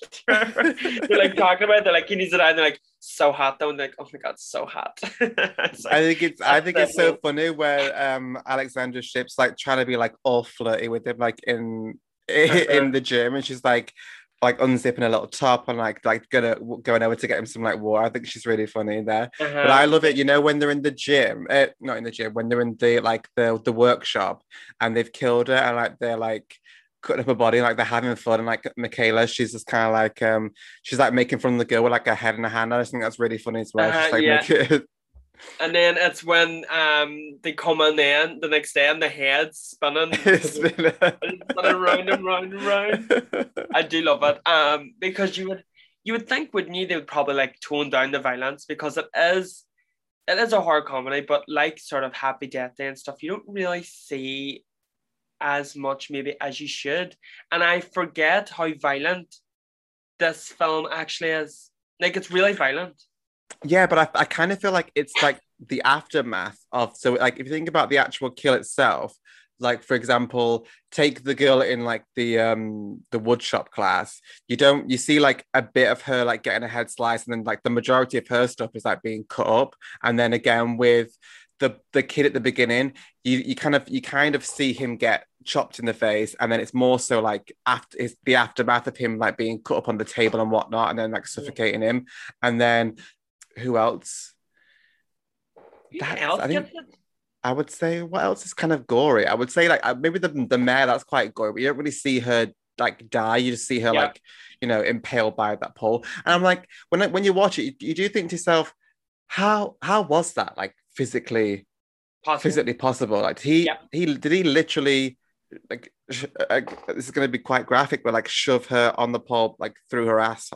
Speaker 2: They're like talking about it, they're like, he needs it out, and they're like, so hot though, and they're like, oh my god, so hot.
Speaker 1: Like, I think it's so funny where Alexandra Shipp's like trying to be like all flirty with him, like in the gym, and she's like unzipping a little top and like going over to get him some like water. I think she's really funny there. But I love it, you know, when they're in the gym, not in the gym, when they're in the workshop and they've killed her and like they're like cutting up her body, like they're having fun, and like Michaela, she's just kind of like she's like making fun of the girl with like her head in her hand. I just think that's really funny as well. She's like
Speaker 2: And then it's when they come in then the next day and the head's spinning, spinning round and round and round. I do love it. Because you would think, wouldn't you, they would probably like tone down the violence because it is a horror comedy, but like sort of Happy Death Day and stuff, you don't really see as much maybe as you should. And I forget how violent this film actually is. Like, it's really violent.
Speaker 1: Yeah, but I kind of feel like it's like the aftermath of, so like if you think about the actual kill itself, like for example, take the girl in like the woodshop class, you see like a bit of her like getting her head sliced, and then like the majority of her stuff is like being cut up, and then again with the kid at the beginning, you kind of see him get chopped in the face, and then it's more so like it's the aftermath of him like being cut up on the table and whatnot, and then like suffocating him, and then who else? I would say, what else is kind of gory? I would say like maybe the mayor, that's quite gory, but you don't really see her like die. You just see her like, you know, impaled by that pole. And I'm like, when you watch it, you do think to yourself, how was that like physically possible? Like he literally like this is going to be quite graphic, but like shove her on the pole like through her ass.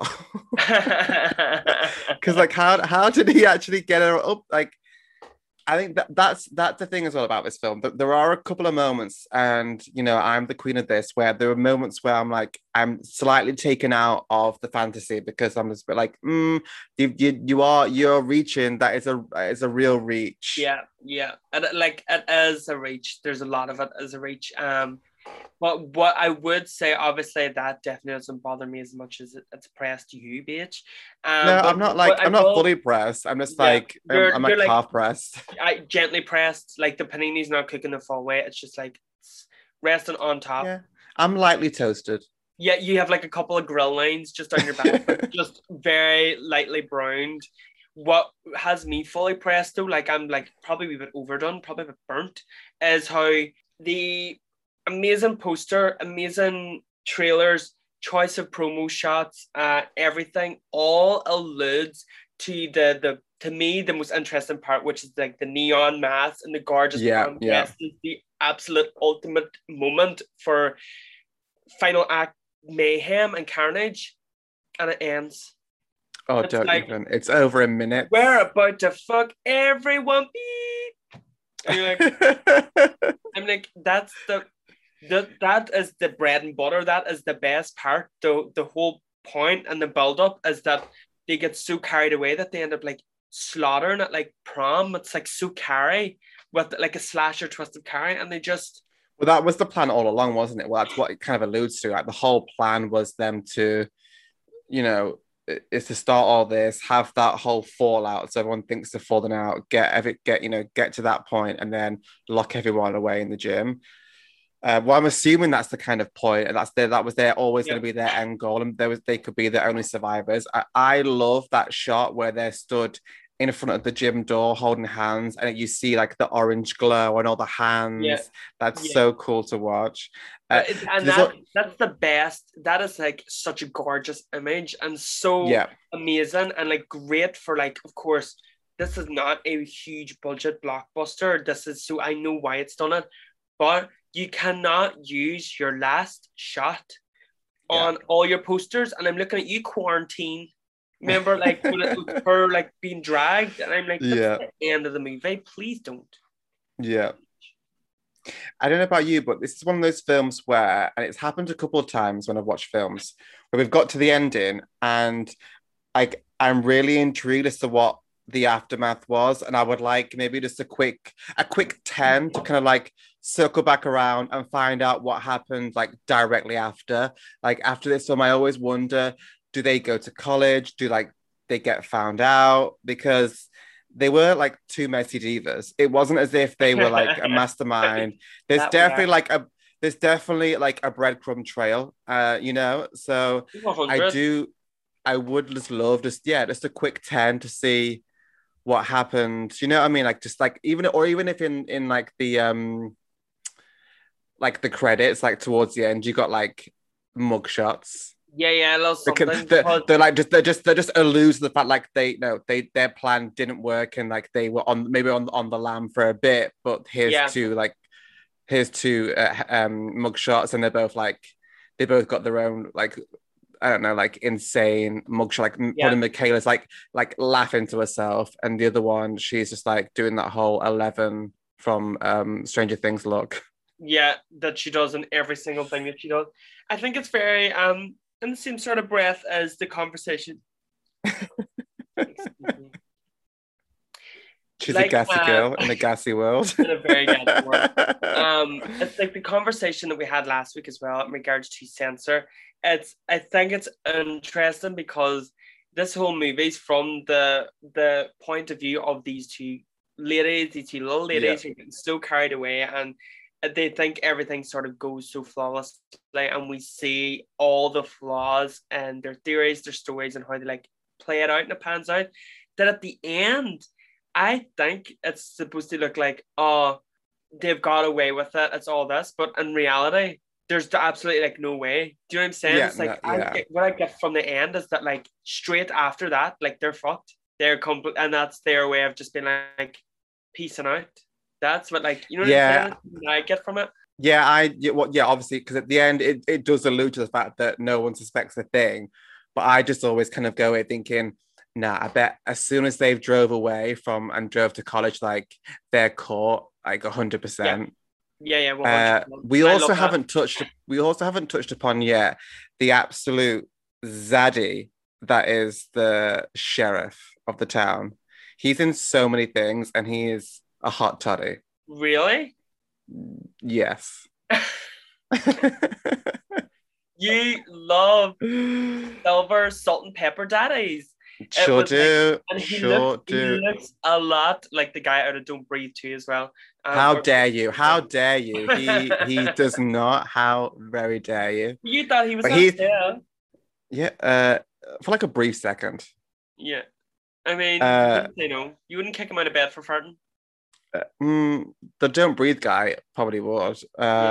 Speaker 1: Because like how did he actually get her up? Like I think that's the thing as well about this film. There are a couple of moments, and you know, I'm the queen of this, where there are moments where I'm like, I'm slightly taken out of the fantasy because I'm just a bit like, you're reaching. That is a real reach.
Speaker 2: Yeah, and like it is a reach. There's a lot of it as a reach. But what I would say, obviously, that definitely doesn't bother me as much as it's pressed you, bitch.
Speaker 1: No, I'm not like, I'm not fully pressed. I'm just like, I'm like half pressed.
Speaker 2: I gently pressed, like the panini's not cooking the full way. It's just like it's resting on top.
Speaker 1: Yeah, I'm lightly toasted.
Speaker 2: Yeah, you have like a couple of grill lines just on your back, just very lightly browned. What has me fully pressed though, like I'm like probably a bit overdone, probably a bit burnt, is how the amazing poster, amazing trailers, choice of promo shots, everything all alludes to the to me the most interesting part, which is like the neon masks and the gorgeous prom dress is the absolute ultimate moment for final act mayhem and carnage, and it ends.
Speaker 1: Oh, it's don't like, even. It's over a minute.
Speaker 2: We're about to fuck everyone. Beep. And you're like, I'm like, that's that is the bread and butter. That is the best part. The whole point and the build up is that they get so carried away that they end up like slaughtering at like prom. It's like so carry with like a slasher twist of carry, and they just.
Speaker 1: Well, that was the plan all along, wasn't it? Well, that's what it kind of alludes to. Like the whole plan was them to, you know, is to start all this, have that whole fallout, so everyone thinks they're falling out, get to that point, and then lock everyone away in the gym. Well, I'm assuming that's the kind of point, and that was always going to be their end goal, and they could be the only survivors. I love that shot where they're stood in front of the gym door holding hands, and you see like the orange glow and all the hands. Yeah. That's so cool to watch.
Speaker 2: And that's the best. That is like such a gorgeous image and so amazing and like great for like, of course, this is not a huge budget blockbuster. This is so I know why it's done it, but you cannot use your last shot on all your posters. And I'm looking at you, Quarantine. Remember, like her like being dragged, and I'm like, that's the end of the movie. Please don't.
Speaker 1: Yeah. I don't know about you, but this is one of those films where, and it's happened a couple of times when I've watched films, where we've got to the ending, and I'm really intrigued as to what the aftermath was, and I would like maybe just a quick 10 to kind of like circle back around and find out what happened like directly after. Like after this film, I always wonder, do they go to college? Do like they get found out? Because they were like two messy divas. It wasn't as if they were like a mastermind. There's definitely like a breadcrumb trail, So 100. I would just love just a quick 10 to see what happened. You know what I mean? Like just like even if in like the like the credits, like towards the end, you got like mugshots.
Speaker 2: Yeah, I love something.
Speaker 1: They're just alludes to the fact like their plan didn't work, and like they were on the lam for a bit, but here's two mugshots, and they both got their own like, I don't know, like insane mugshot. Like one of Michaela's like laughing to herself, and the other one she's just like doing that whole 11 from Stranger Things look.
Speaker 2: Yeah, that she does in every single thing that she does. I think it's very in the same sort of breath as the conversation.
Speaker 1: She's like, a gassy girl in a gassy world.
Speaker 2: In a very gassy world. It's like the conversation that we had last week as well in regards to censor. I think it's interesting because this whole movie is from the point of view of these two little ladies who get so carried away, and they think everything sort of goes so flawlessly, and we see all the flaws and their theories, their stories, and how they like play it out and it pans out. That at the end, I think it's supposed to look like, oh, they've got away with it, it's all this, but in reality, there's absolutely like no way. Do you know what I'm saying?
Speaker 1: Yeah,
Speaker 2: it's like what I get from the end is that like straight after that, like they're fucked. They're complete, and that's their way of just being like peacing out. That's what, like, you know what I'm saying? I get from it.
Speaker 1: Yeah, obviously, because at the end, it does allude to the fact that no one suspects a thing. But I just always kind of go away thinking, nah, I bet as soon as they've drove away from and drove to college, like, they're caught, like, 100%.
Speaker 2: Yeah. 100%.
Speaker 1: We also haven't touched upon yet the absolute zaddy that is the sheriff of the town. He's in so many things, and he is a hot toddy.
Speaker 2: Really?
Speaker 1: Yes.
Speaker 2: You love silver salt and pepper daddies.
Speaker 1: Sure do.
Speaker 2: Like, and he looks a lot like the guy out of Don't Breathe 2 as well.
Speaker 1: How dare you? How dare you? He does not. How very dare you?
Speaker 2: You thought he was there.
Speaker 1: Yeah, for like a brief second.
Speaker 2: Yeah. I mean, you wouldn't kick him out of bed for farting.
Speaker 1: The Don't Breathe guy probably was.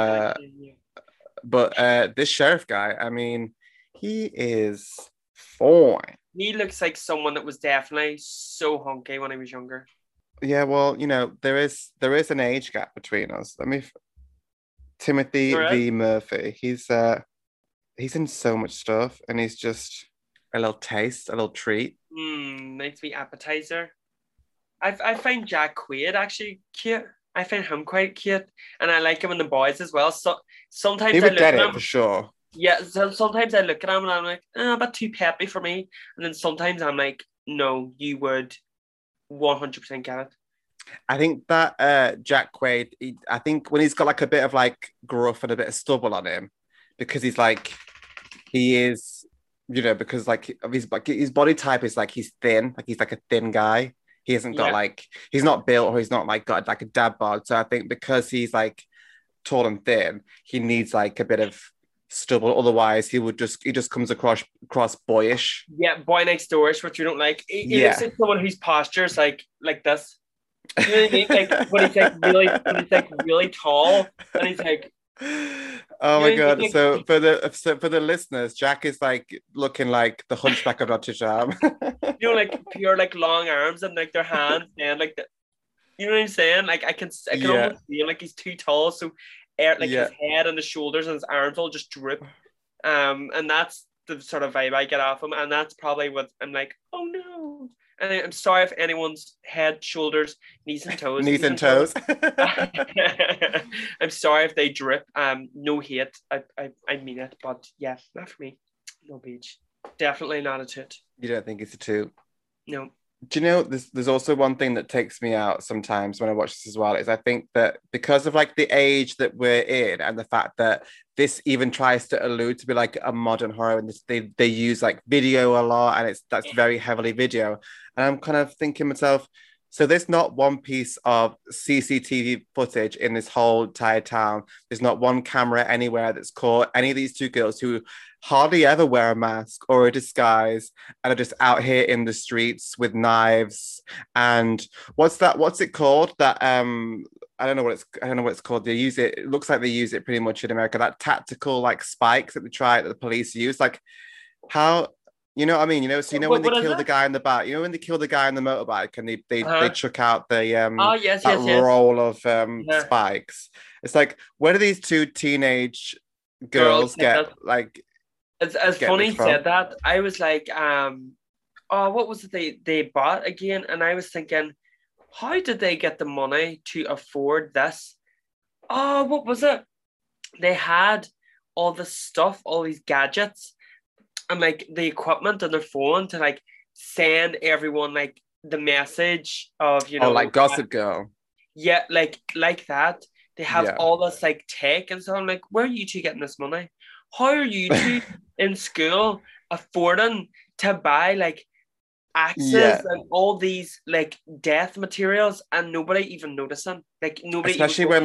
Speaker 1: But this sheriff guy, I mean, he is fine.
Speaker 2: He looks like someone that was definitely so hunky when he was younger.
Speaker 1: Yeah, well, there is an age gap between us. Timothy V. Murphy. He's in so much stuff, and he's just a little taste, a little treat.
Speaker 2: Nice to be appetizer. I find Jack Quaid actually cute. I find him quite cute, and I like him in The Boys as well. So sometimes
Speaker 1: he would get it for sure.
Speaker 2: Yeah, so sometimes I look at him and I'm like, a bit too peppy for me, and then sometimes I'm like, no, you would 100% get it.
Speaker 1: I think that Jack Quaid, I think when he's got like a bit of like gruff and a bit of stubble on him, because he's like, he is, because like his body type is like he's thin, like he's like a thin guy. He hasn't got like, he's not built or he's not like got like a dad bod. So I think because he's like tall and thin, he needs like a bit of stubble. Otherwise, he just comes across boyish.
Speaker 2: Yeah, boy next door-ish, which you don't like. He looks like someone whose posture is like this. You know what I mean? Like when he's like really tall, and he's like.
Speaker 1: Oh my god! So for the listeners, Jack is like looking like the Hunchback of Notre Dame.
Speaker 2: Like pure like long arms and like their hands and like you know what I'm saying? Like I can almost see him like he's too tall, so his head and the shoulders and his arms all just droop. And that's the sort of vibe I get off him, and that's probably what I'm like. Oh no! And I'm sorry if anyone's head, shoulders, knees and toes. I'm sorry if they drip. No hate. I mean it, but yeah, not for me. No beach. Definitely not a toot.
Speaker 1: You don't think it's a toot?
Speaker 2: No.
Speaker 1: Do you know there's also one thing that takes me out sometimes when I watch this as well, is I think that because of like the age that we're in and the fact that this even tries to allude to be like a modern horror, and they use like video a lot, and that's very heavily video. And I'm kind of thinking to myself, so there's not one piece of CCTV footage in this whole entire town. There's not one camera anywhere that's caught any of these two girls who hardly ever wear a mask or a disguise and are just out here in the streets with knives. And what's it called? That I don't know what it's called. They use it. It looks like they use it pretty much in America. That tactical like spikes that the police use. Like how. You know what I mean? So when they kill the guy in the back, when they kill the guy on the motorbike and they chuck out the roll of spikes. It's like, where do these two teenage girls get like?
Speaker 2: As funny you said that, I was like, what was it they bought again? And I was thinking, how did they get the money to afford this? Oh, what was it? They had all the stuff, all these gadgets, and like the equipment on their phone to like send everyone like the message of
Speaker 1: like Gossip Girl.
Speaker 2: Yeah, like that. They have all this like tech, and so I'm like, where are you two getting this money? How are you two in school affording to buy like axes and all these like death materials and nobody even noticing? Like nobody.
Speaker 1: Especially when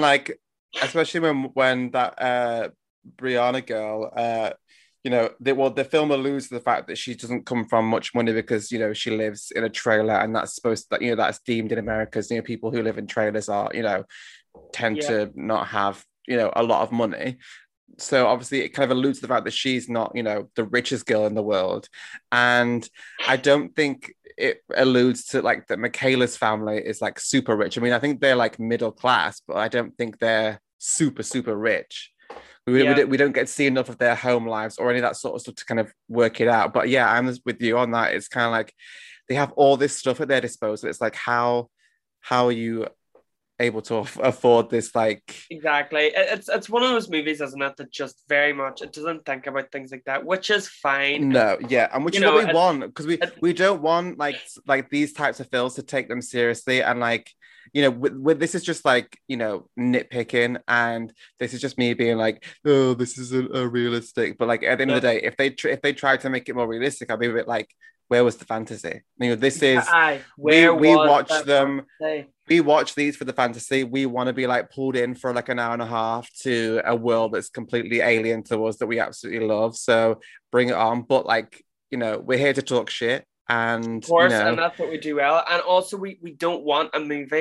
Speaker 1: that Brianna girl. The film alludes to the fact that she doesn't come from much money because, she lives in a trailer, and that's supposed to, that's deemed in America as, people who live in trailers are, tend to not have, a lot of money. So obviously it kind of alludes to the fact that she's not, the richest girl in the world. And I don't think it alludes to like that Michaela's family is like super rich. I mean, I think they're like middle class, but I don't think they're super, super rich. We don't get to see enough of their home lives or any of that sort of stuff to kind of work it out. But yeah, I'm with you on that. It's kind of like they have all this stuff at their disposal. It's like, how are you able to afford this? Like,
Speaker 2: exactly. It's one of those movies, isn't it, that just very much it doesn't think about things like that, which is fine.
Speaker 1: No, yeah, and which is what we want, because we don't want like these types of films to take them seriously, and like, with this is just like, nitpicking, and this is just me being like, oh, this isn't a realistic. But like at the end of the day, if they try to make it more realistic, I'll be a bit like, where was the fantasy? This is we watch them. Fantasy? We watch these for the fantasy. We want to be like pulled in for like an hour and a half to a world that's completely alien to us that we absolutely love. So bring it on. But like, we're here to talk shit. And
Speaker 2: of course, and that's what we do well. And also we don't want a movie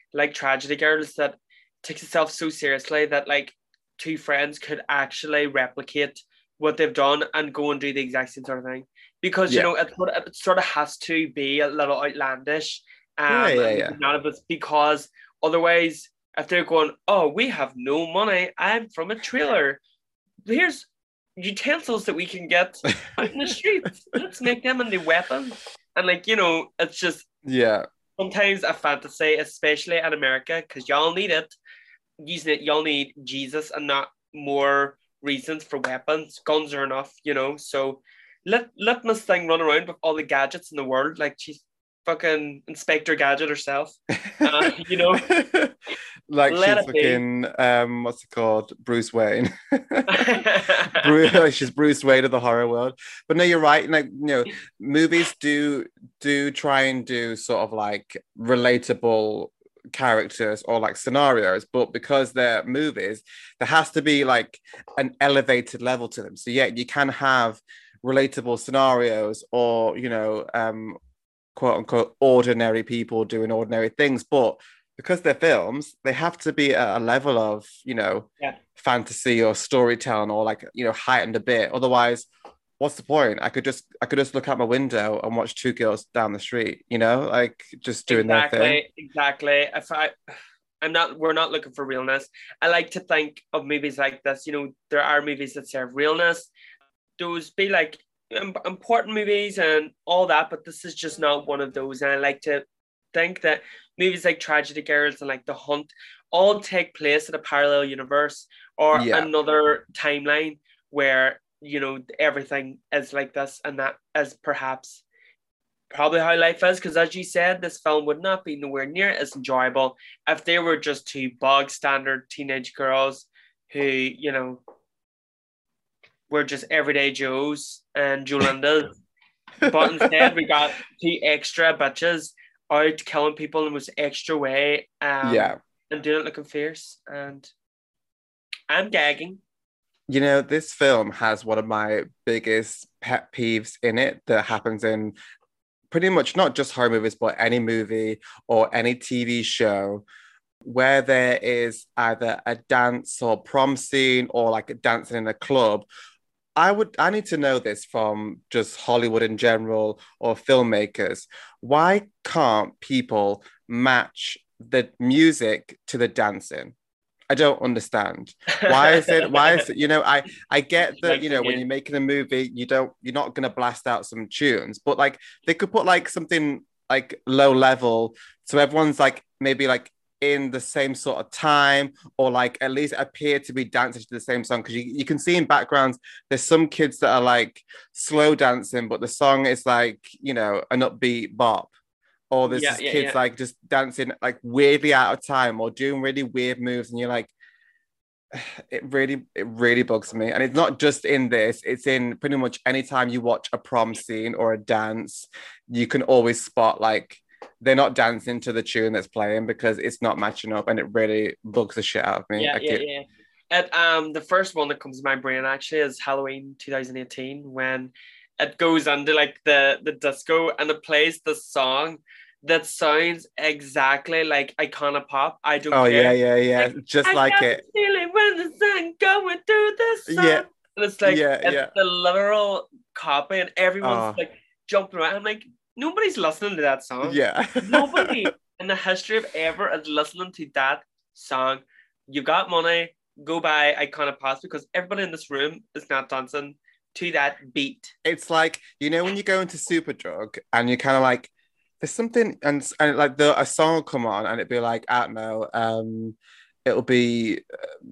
Speaker 2: like Tragedy Girls that takes itself so seriously that like two friends could actually replicate what they've done and go and do the exact same sort of thing. Because, you know, it sort of has to be a little outlandish. None of us, because otherwise, if they're going, oh, we have no money, I'm from a trailer. Here's utensils that we can get out in the streets. Let's make them into weapons. And like, you know, it's just sometimes a fantasy, especially in America, because y'all need it. Using it, y'all need Jesus and not more reasons for weapons. Guns are enough, you know. So let Miss Thing run around with all the gadgets in the world, like she's fucking Inspector Gadget herself. You know,
Speaker 1: like she's fucking what's it called, Bruce Wayne. She's Bruce Wayne of the horror world. But no, you're right. Like, you know, movies do try and do sort of like relatable characters or like scenarios, but because they're movies, there has to be like an elevated level to them. So yeah, you can have relatable scenarios or, you know, quote unquote ordinary people doing ordinary things, but because they're films, they have to be at a level of, you know, fantasy or storytelling or like, you know, heightened a bit. Otherwise, what's the point? I could just look out my window and watch two girls down the street, you know, like just doing their thing.
Speaker 2: Exactly. We're not looking for realness. I like to think of movies like this. You know, there are movies that serve realness. Those be like important movies and all that, but this is just not one of those. And I like to think that movies like Tragedy Girls and like The Hunt all take place in a parallel universe or another timeline where, you know, everything is like this, and that is perhaps probably how life is. Because as you said, this film would not be nowhere near as enjoyable if they were just two bog standard teenage girls who, you know, were just everyday Joes and Jolindas. But instead we got two extra bitches out killing people in the most extra way, and doing it looking fierce, and I'm gagging.
Speaker 1: You know, this film has one of my biggest pet peeves in it that happens in pretty much not just horror movies, but any movie or any TV show where there is either a dance or prom scene or like a dancing in a club. I need to know this from just Hollywood in general or filmmakers. Why can't people match the music to the dancing? I don't understand. Why is it, you know, I get that, you know, when you're making a movie, you're not going to blast out some tunes, but like they could put like something like low level. So everyone's like, maybe like in the same sort of time, or like at least appear to be dancing to the same song. Because you can see in backgrounds, there's some kids that are like slow dancing, but the song is like, you know, an upbeat bop. Or there's kids like just dancing like weirdly out of time or doing really weird moves, and you're like, it really bugs me. And it's not just in this, it's in pretty much any time you watch a prom scene or a dance, you can always spot like they're not dancing to the tune that's playing because it's not matching up, and it really bugs the shit out of me.
Speaker 2: The first one that comes to my brain actually is Halloween 2018, when it goes under like the disco and it plays the song that sounds exactly like Icona Pop. I don't care.
Speaker 1: Yeah. Just like it.
Speaker 2: Feeling when the sun going through the sun.
Speaker 1: Yeah.
Speaker 2: And it's like it's the literal copy, and everyone's like jumping around. I'm like, nobody's listening to that song.
Speaker 1: Yeah.
Speaker 2: Nobody in the history of ever is listening to that song. You got money, go buy Icona Pop, because everybody in this room is not dancing to that beat.
Speaker 1: It's like, you know, when you go into Superdrug and you're kind of like, there's something, and like a song will come on and it'd be like, I don't know, it'll be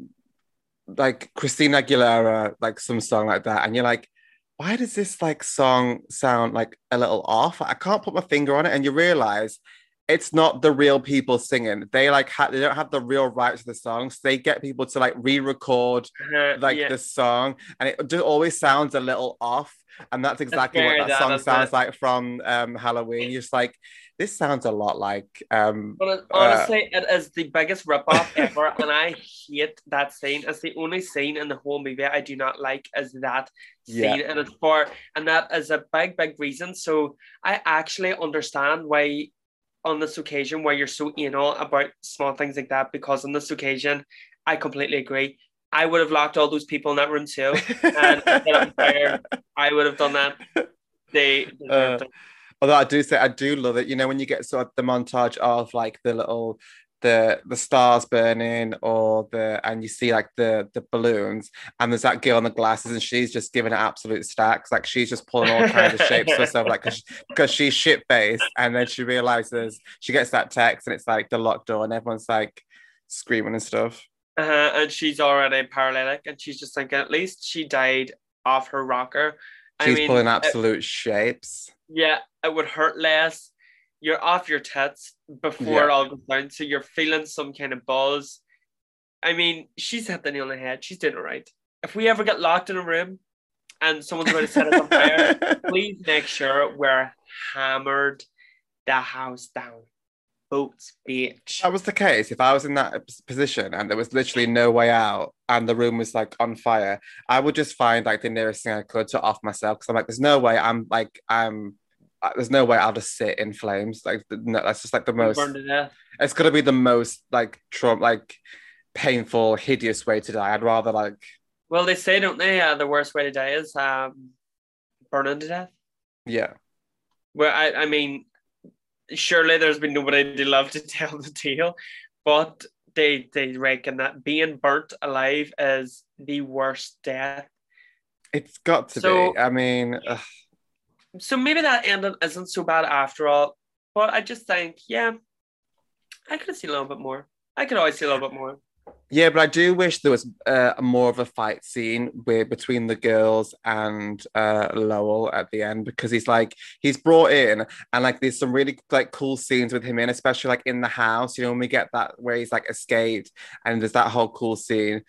Speaker 1: like Christina Aguilera, like some song like that, and you're like, why does this like song sound like a little off? I can't put my finger on it, and you realize it's not the real people singing. They like they don't have the real rights to the songs. They get people to like re-record the song, and it just always sounds a little off. And that's exactly what that song sounds like from Halloween. You're just like, this sounds a lot like.
Speaker 2: But honestly, it is the biggest ripoff ever, and I hate that scene. It's the only scene in the whole movie I do not like is that scene, and that is a big reason. So I actually understand why on this occasion where you're so anal about small things like that, because on this occasion, I completely agree. I would have locked all those people in that room too, and set up fire. I would have done that. They deserved it.
Speaker 1: Although I do love it. You know, when you get sort of the montage of like the little the stars burning and you see like the balloons, and there's that girl in the glasses and she's just giving it absolute stacks. Like she's just pulling all kinds of shapes to herself, like because she's shit-faced, and then she realizes she gets that text and it's like the locked door and everyone's like screaming and stuff.
Speaker 2: And she's already paralytic and she's just like, at least she died off her rocker.
Speaker 1: She's pulling absolute shapes.
Speaker 2: Yeah, it would hurt less. You're off your tits before it all goes down, so you're feeling some kind of buzz. I mean, she's hit the nail on the head. She's doing it right. If we ever get locked in a room and someone's going to set us on fire, please make sure we're hammered the house down. Boots, bitch.
Speaker 1: That was the case. If I was in that position and there was literally no way out and the room was like on fire, I would just find like the nearest thing I could to off myself, because I'm like, there's no way there's no way I'll just sit in flames. Like, no, that's just like the most. It's gonna be the most like painful, hideous way to die. I'd rather like.
Speaker 2: Well, they say, don't they? The worst way to die is burning to death.
Speaker 1: Yeah.
Speaker 2: Well, I mean, surely there's been nobody to love to tell the tale, but they reckon that being burnt alive is the worst death.
Speaker 1: It's got to be. I mean.
Speaker 2: So maybe that ending isn't so bad after all, but I just think, yeah, I could have seen a little bit more. I could always see a little bit more.
Speaker 1: Yeah, but I do wish there was more of a fight scene between the girls and Lowell at the end, because he's brought in and like there's some really like cool scenes with him in, especially like in the house, you know, when we get that where he's like escaped and there's that whole cool scene.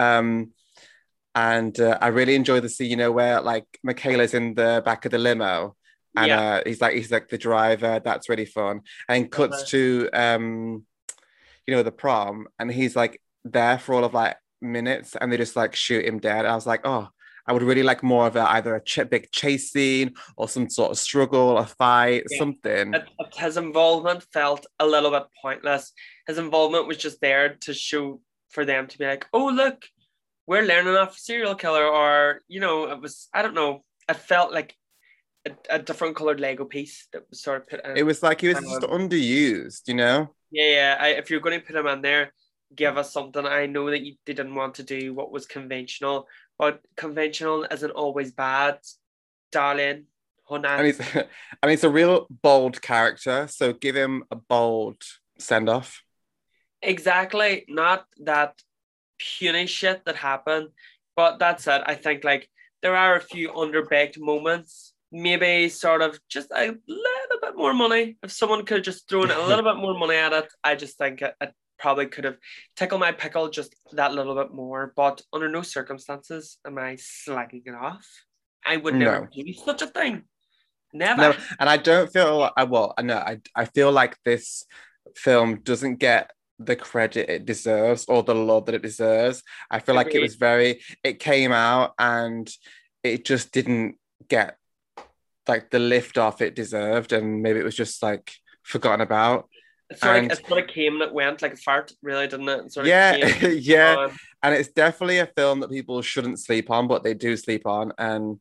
Speaker 1: And I really enjoy the scene, you know, where like Michaela's in the back of the limo and he's like the driver. That's really fun. And cuts to you know, the prom, and he's like there for all of like minutes and they just like shoot him dead. I was like, oh, I would really like more of either a big chase scene or some sort of struggle, a fight, something.
Speaker 2: His involvement felt a little bit pointless. His involvement was just there to show for them to be like, oh, look, we're learning off a serial killer, or, you know, it was, I don't know, it felt like a different coloured Lego piece that was sort of put in.
Speaker 1: It was like he was just underused, you know?
Speaker 2: Yeah. If you're going to put him in there, give us something. I know that they didn't want to do what was conventional, but conventional isn't always bad, darling.
Speaker 1: And he's a real bold character, so give him a bold send-off.
Speaker 2: Exactly, not that puny shit that happened, but that's it. I think like there are a few underbaked moments, maybe sort of just a little bit more money. If someone could have just thrown a little bit more money at it, I just think it probably could have tickled my pickle just that little bit more. But under no circumstances am I slacking it off. I would never do such a thing. Never.
Speaker 1: No, and I don't feel I feel like this film doesn't get the credit it deserves or the love that it deserves. I feel like it came out and it just didn't get like the lift off it deserved, and maybe it was just like forgotten about.
Speaker 2: It sort of came and it went like a fart, really, didn't it?
Speaker 1: Yeah. And it's definitely a film that people shouldn't sleep on, but they do sleep on, and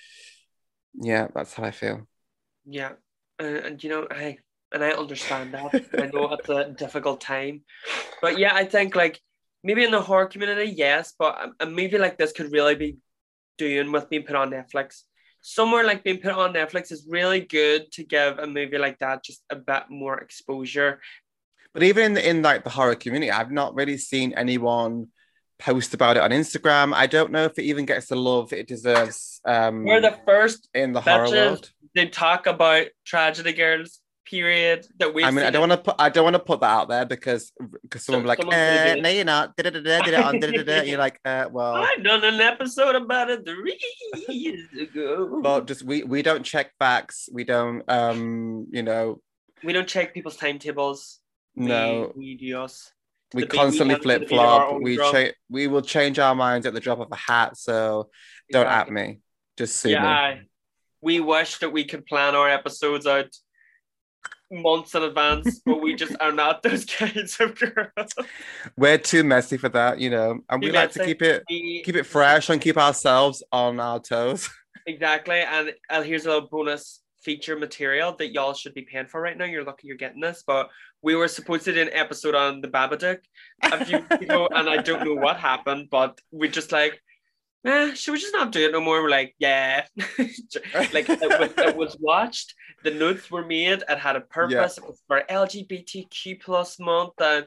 Speaker 1: yeah, that's how I feel.
Speaker 2: Yeah, and you know, I understand that. I know it's a difficult time, but yeah, I think like maybe in the horror community, yes, but a movie like this could really be doing with being put on Netflix. Somewhere like being put on Netflix is really good to give a movie like that just a bit more exposure.
Speaker 1: But even in like the horror community, I've not really seen anyone post about it on Instagram. I don't know if it even gets the love it deserves.
Speaker 2: We're the first
Speaker 1: in the horror world.
Speaker 2: They talk about Tragedy Girls. Period. That we.
Speaker 1: I mean, I don't want to put that out there because someone will be like, no, you're not. Did it on. You're like, well.
Speaker 2: I've done an episode about it 3 years ago.
Speaker 1: Well, just we don't check facts. We don't, you know.
Speaker 2: We don't check people's timetables.
Speaker 1: No.
Speaker 2: We do us.
Speaker 1: We constantly flip flop. We will change our minds at the drop of a hat. So don't at me. Just sue me.
Speaker 2: We wish that we could plan our episodes out months in advance, but we just are not those kinds of girls.
Speaker 1: We're too messy for that, you know, and we like to keep it fresh and keep ourselves on our toes.
Speaker 2: Exactly, and here's a little bonus feature material that y'all should be paying for right now. You're lucky you're getting this, but we were supposed to do an episode on the Babadook a few weeks ago, and I don't know what happened, but we just like, should we just not do it no more? We're like, yeah. Like it was watched, the notes were made, it had a purpose, It was for LGBTQ plus month, and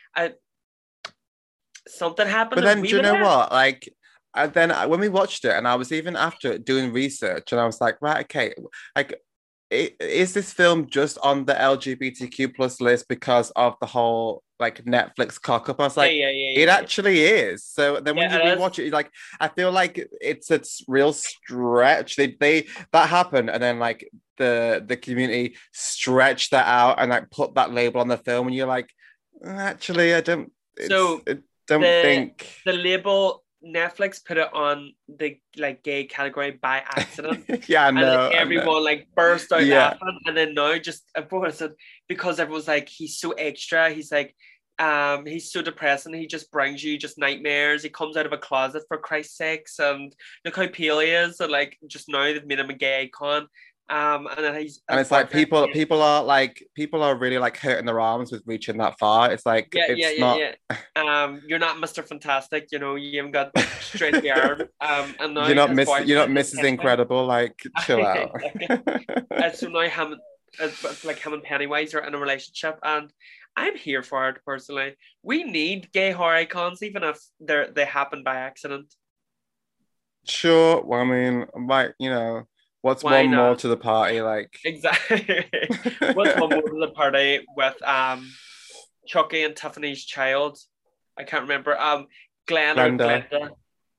Speaker 2: something happened.
Speaker 1: But then do you know what? Like, and then when we watched it, and I was even after it doing research, and I was like, right, okay, like, is this film just on the LGBTQ plus list because of the whole like Netflix cock up? I was like, it actually is. So then when you rewatch it, like, I feel like it's a real stretch. They that happened, and then like the community stretched that out and like put that label on the film, and you're like, actually, I don't. Think
Speaker 2: the label. Netflix put it on the like gay category by accident.
Speaker 1: Yeah, I know.
Speaker 2: And everyone like burst out laughing, and then now just because everyone's like, he's so extra. He's like, he's so depressing. He just brings you just nightmares. He comes out of a closet for Christ's sakes, and look how pale he is. And like just now they've made him a gay icon. And then
Speaker 1: it's like people are really like hurting their arms with reaching that far. It's like it's not.
Speaker 2: You're not Mr. Fantastic, you know. You haven't got straight hair. And now
Speaker 1: you're not Mrs. Incredible. Like, chill out.
Speaker 2: So now him and Pennywise are in a relationship, and I'm here for it personally. We need gay horror icons, even if they happen by accident.
Speaker 1: Sure. Well, I mean, like, you know. What's one more to the party? Like,
Speaker 2: exactly. What's one more to the party with Chucky and Tiffany's child? I can't remember. Glenda.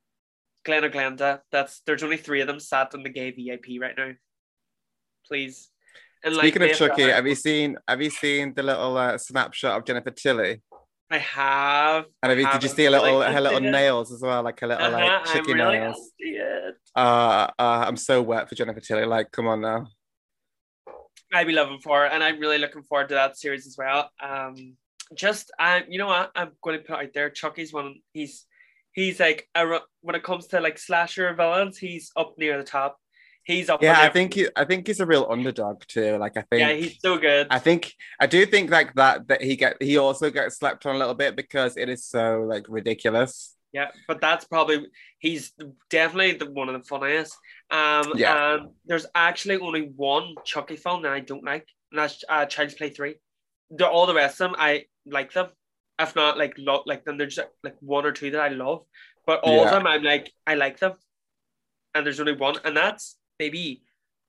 Speaker 2: There's only 3 of them sat in the gay VIP right now. Please.
Speaker 1: And speaking of Chucky, have you seen the little snapshot of Jennifer Tilly?
Speaker 2: I have.
Speaker 1: And did you see her little nails as well, like her little like Chucky nails? I'm so wet for Jennifer Tilly. Like, come on now.
Speaker 2: I'd be loving for her, and I'm really looking forward to that series as well. You know what? I'm going to put out there. Chucky's one. He's like when it comes to like slasher villains, he's up near the top. He's up.
Speaker 1: Yeah, I think he's a real underdog too. Like, I think
Speaker 2: he's so good.
Speaker 1: I do think like that he also gets slept on a little bit because it is so like ridiculous.
Speaker 2: Yeah, but he's definitely one of the funniest. And there's actually only one Chucky film that I don't like, and that's Child's Play 3. All the rest of them I like them. If not like them, there's like 1 or 2 that I love, but all of them I'm like, I like them. And there's only one, and that's Baby.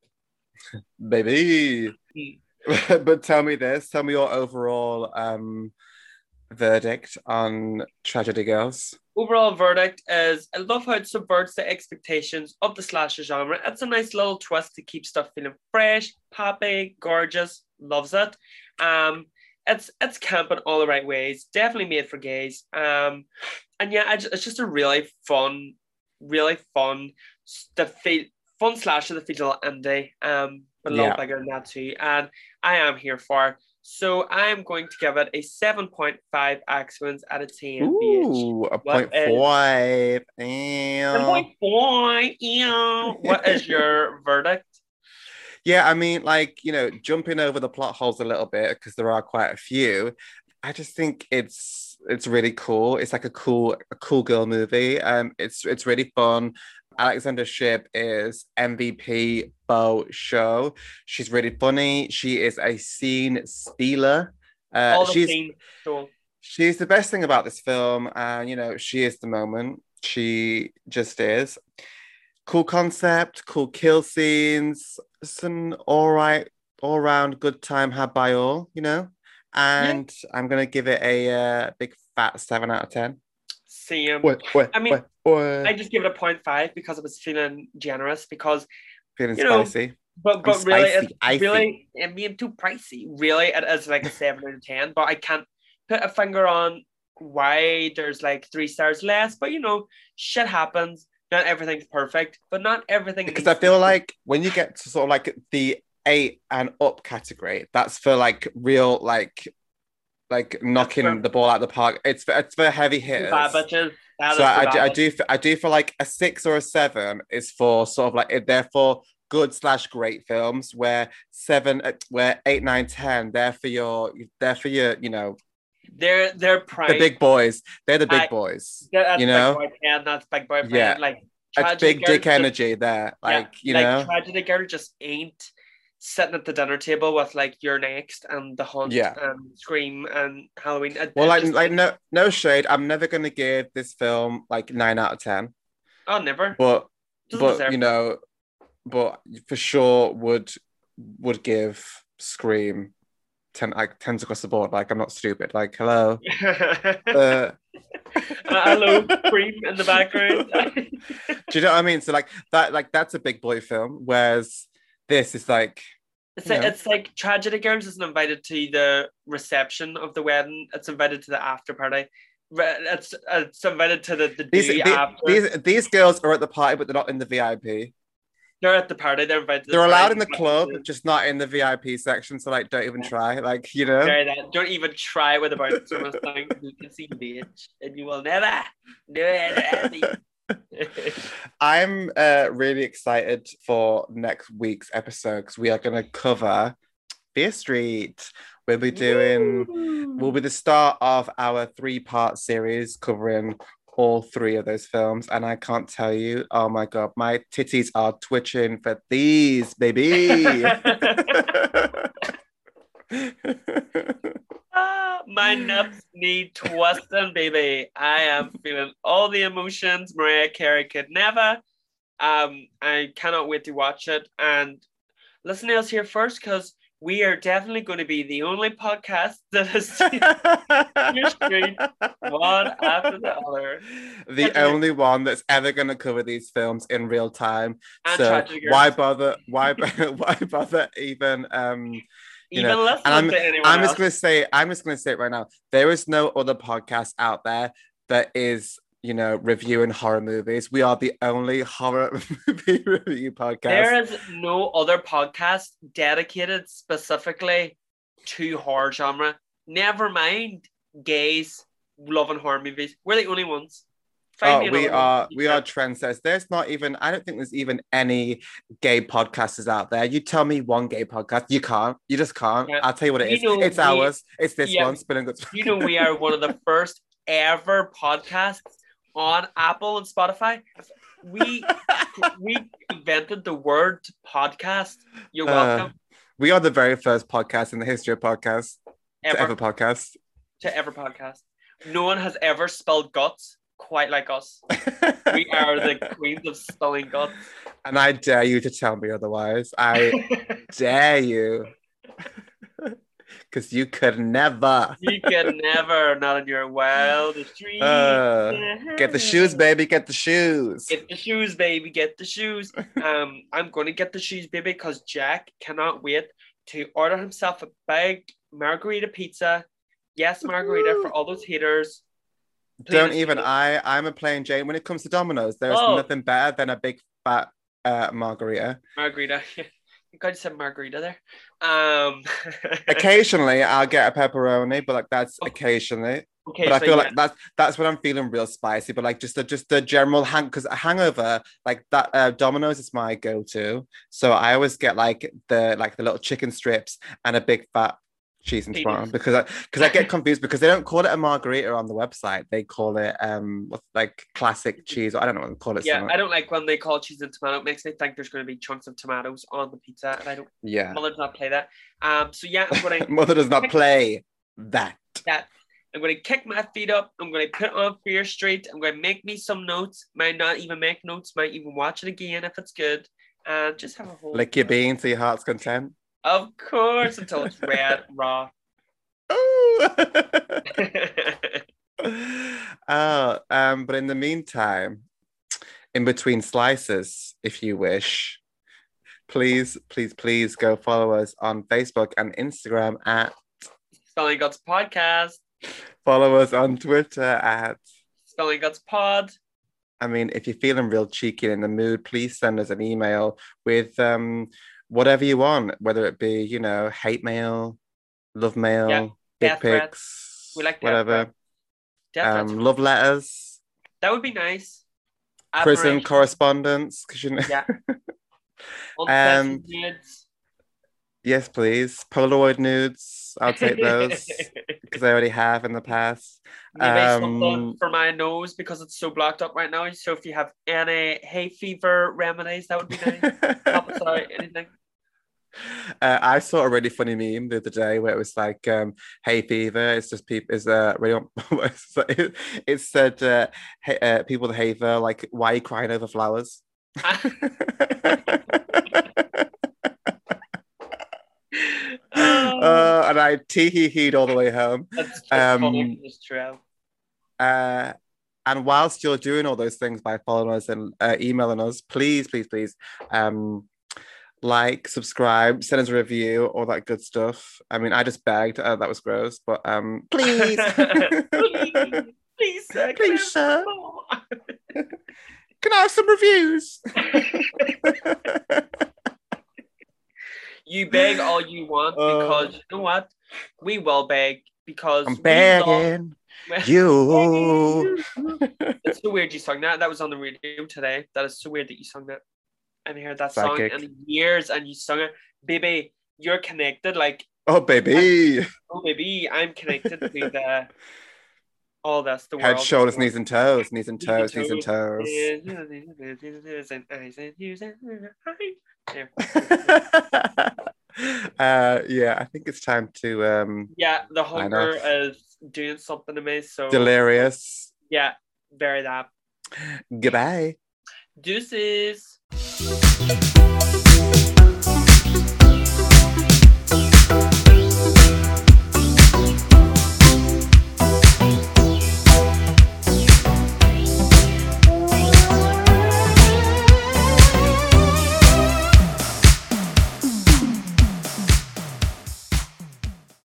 Speaker 1: But tell me your overall verdict on Tragedy Girls.
Speaker 2: Overall verdict is, I love how it subverts the expectations of the slasher genre. It's a nice little twist to keep stuff feeling fresh, poppy, gorgeous. Loves it. It's camp in all the right ways. Definitely made for gays. And yeah, it's just a really fun fun slasher that feels a little indie, but a lot bigger than that too. And I am here for it. So I am going to give it a 7.5 X-Wins out of 10.
Speaker 1: Ooh, a 0.5.
Speaker 2: 0.5. What is your verdict?
Speaker 1: Yeah, I mean, like, you know, jumping over the plot holes a little bit, because there are quite a few, I just think it's really cool. It's like a cool girl movie. It's really fun. Alexandra Shipp is MVP Beau Show. She's really funny. She is a scene stealer. She's the best thing about this film. You know, she is the moment. She just is. Cool concept, cool kill scenes. It's an all-round good time had by all, you know? And I'm going to give it a big fat 7 out of 10.
Speaker 2: Same. I just give it a 0.5 because I was feeling generous, because
Speaker 1: feeling spicy.
Speaker 2: But really, it being too pricey. Really, it is like a 7 out of 10. But I can't put a finger on why there's like 3 stars less. But you know, shit happens. Not everything's perfect, but not everything.
Speaker 1: Because I feel like when you get to sort of like the 8 and up category. That's for like real like knocking the ball out of the park. It's for heavy hitters.
Speaker 2: Bad bitches.
Speaker 1: So I do feel like a 6 or a 7 is for sort of like, they're for good/great films, where 8, 9, 10 they're for your you know,
Speaker 2: they're prime.
Speaker 1: The big boys. They're the big boys.
Speaker 2: That's
Speaker 1: you know,
Speaker 2: big boy plan, that's big boy plan.
Speaker 1: Yeah,
Speaker 2: like
Speaker 1: it's big dick energy there. Like, you know,
Speaker 2: Tragedy Girl just ain't sitting at the dinner table with like You're Next and The Hunt and Scream and Halloween.
Speaker 1: No shade. I'm never gonna give this film like 9 out of 10.
Speaker 2: Oh, never.
Speaker 1: But you know, but for sure would give Scream 10, like 10s across the board. Like, I'm not stupid. Like, hello.
Speaker 2: Hello, Scream in the background.
Speaker 1: Do you know what I mean? So like that's a big boy film, whereas this is like,
Speaker 2: it's like Tragedy Girls isn't invited to the reception of the wedding. It's invited to the after party. It's invited to the
Speaker 1: these girls are at the party, but they're not in the VIP.
Speaker 2: They're at the party. They're invited.
Speaker 1: They're allowed in the club, just not in the VIP section. So like, don't even try. Like, you know,
Speaker 2: don't even try with about sort of thing. You can see, bitch, and you will never do it.
Speaker 1: I'm really excited for next week's episode, because we are going to cover Fear Street. We'll be the start of our 3-part series covering all 3 of those films, and I can't tell you, oh my god, my titties are twitching for these, baby.
Speaker 2: My nuts need twisting, baby. I am feeling all the emotions Mariah Carey could never. I cannot wait to watch it. And listen to us here first, because we are definitely going to be the only podcast that has seen Fear Street one after the other.
Speaker 1: The only one that's ever going to cover these films in real time.
Speaker 2: And
Speaker 1: so why bother? Why bother even? You know, and I'm just going to say it right now. There is no other podcast out there that is, you know, reviewing horror movies. We are the only horror movie review podcast.
Speaker 2: There is no other podcast dedicated specifically to horror genre. Never mind gays loving horror movies. We're the only ones.
Speaker 1: We are trendsetters. There's not even, I don't think there's even any gay podcasters out there. You tell me one gay podcast. You can't. You just can't. Yeah. I'll tell you what it is. It's ours. It's this one. Spilling Guts.
Speaker 2: You know, we are one of the first ever podcasts on Apple and Spotify. We invented the word podcast. You're welcome.
Speaker 1: We are the very first podcast in the history of podcasts to ever podcast. No one has ever spelled guts quite like us. We are the queens of spelling guts. And I dare you to tell me otherwise. I dare you. Because you could never.
Speaker 2: You could never, not in your wildest dreams.
Speaker 1: Get the shoes, baby. Get the shoes.
Speaker 2: Get the shoes, baby. Get the shoes. I'm going to get the shoes, baby, because Jack cannot wait to order himself a big margarita pizza. Yes, margarita for all those haters.
Speaker 1: Don't even. I'm a plain Jane. When it comes to Domino's, there's nothing better than a big fat margarita.
Speaker 2: Margarita. You got some margarita there.
Speaker 1: Occasionally, I'll get a pepperoni, but like that's occasionally. Okay, but I feel like that's when I'm feeling real spicy. But like just the general because a hangover, like that Domino's is my go-to. So I always get like the little chicken strips and a big fat cheese and tomato because I get confused because they don't call it a margarita on the website. They call it like classic cheese. I don't know what they call it.
Speaker 2: Yeah, I don't like when they call cheese and tomato. It makes me think there's going to be chunks of tomatoes on the pizza, and I don't.
Speaker 1: Yeah.
Speaker 2: Mother does not play that. So yeah, I'm going to.
Speaker 1: Mother does not play that.
Speaker 2: I'm going to kick my feet up. I'm going to put on Fear Street. I'm going to make me some notes. Might not even make notes. Might even watch it again if it's good. And just have a whole.
Speaker 1: Lick your beans to your heart's content.
Speaker 2: Of course, until it's red, raw.
Speaker 1: But in the meantime, in between slices, if you wish, please go follow us on Facebook and Instagram at
Speaker 2: Spelling Guts Podcast.
Speaker 1: Follow us on Twitter at
Speaker 2: Spelling Guts Pod.
Speaker 1: I mean, if you're feeling real cheeky and in the mood, please send us an email with whatever you want, whether it be, hate mail, love mail, dick pics,
Speaker 2: we like
Speaker 1: whatever. Love letters.
Speaker 2: That would be nice.
Speaker 1: Prison correspondence, because
Speaker 2: Yeah.
Speaker 1: Nudes. Yes, please. Polaroid nudes. I'll take those because I already have in the past.
Speaker 2: Maybe something for my nose because it's so blocked up right now. So if you have any hay fever remedies, that would be nice. Help us out, anything.
Speaker 1: I saw a really funny meme the other day where it was like, "Hay fever." It's just people. It said, "People with hay fever, like, why are you crying over flowers?" And I tee-hee-heed all the way home.
Speaker 2: That's funny. It's true.
Speaker 1: And whilst you're doing all those things by following us and emailing us, please, like, subscribe, send us a review, all that good stuff. I mean, I just begged. That was gross, but please. please, sir. Can I have some reviews?
Speaker 2: You beg all you want because you know what? We will beg because
Speaker 1: I'm begging you.
Speaker 2: It's so weird you sung that. That was on the radio today. That is so weird that you sung that. And I heard that Psychic. Song in years and you sung it. Baby, you're connected. Like,
Speaker 1: oh, baby.
Speaker 2: I'm connected to the all this, the
Speaker 1: head,
Speaker 2: world.
Speaker 1: Shoulders, knees and toes. Knees and toes. Yeah, I think it's time to
Speaker 2: the hunger is doing something to me. So
Speaker 1: delirious.
Speaker 2: Yeah, very that.
Speaker 1: Goodbye.
Speaker 2: Deuces.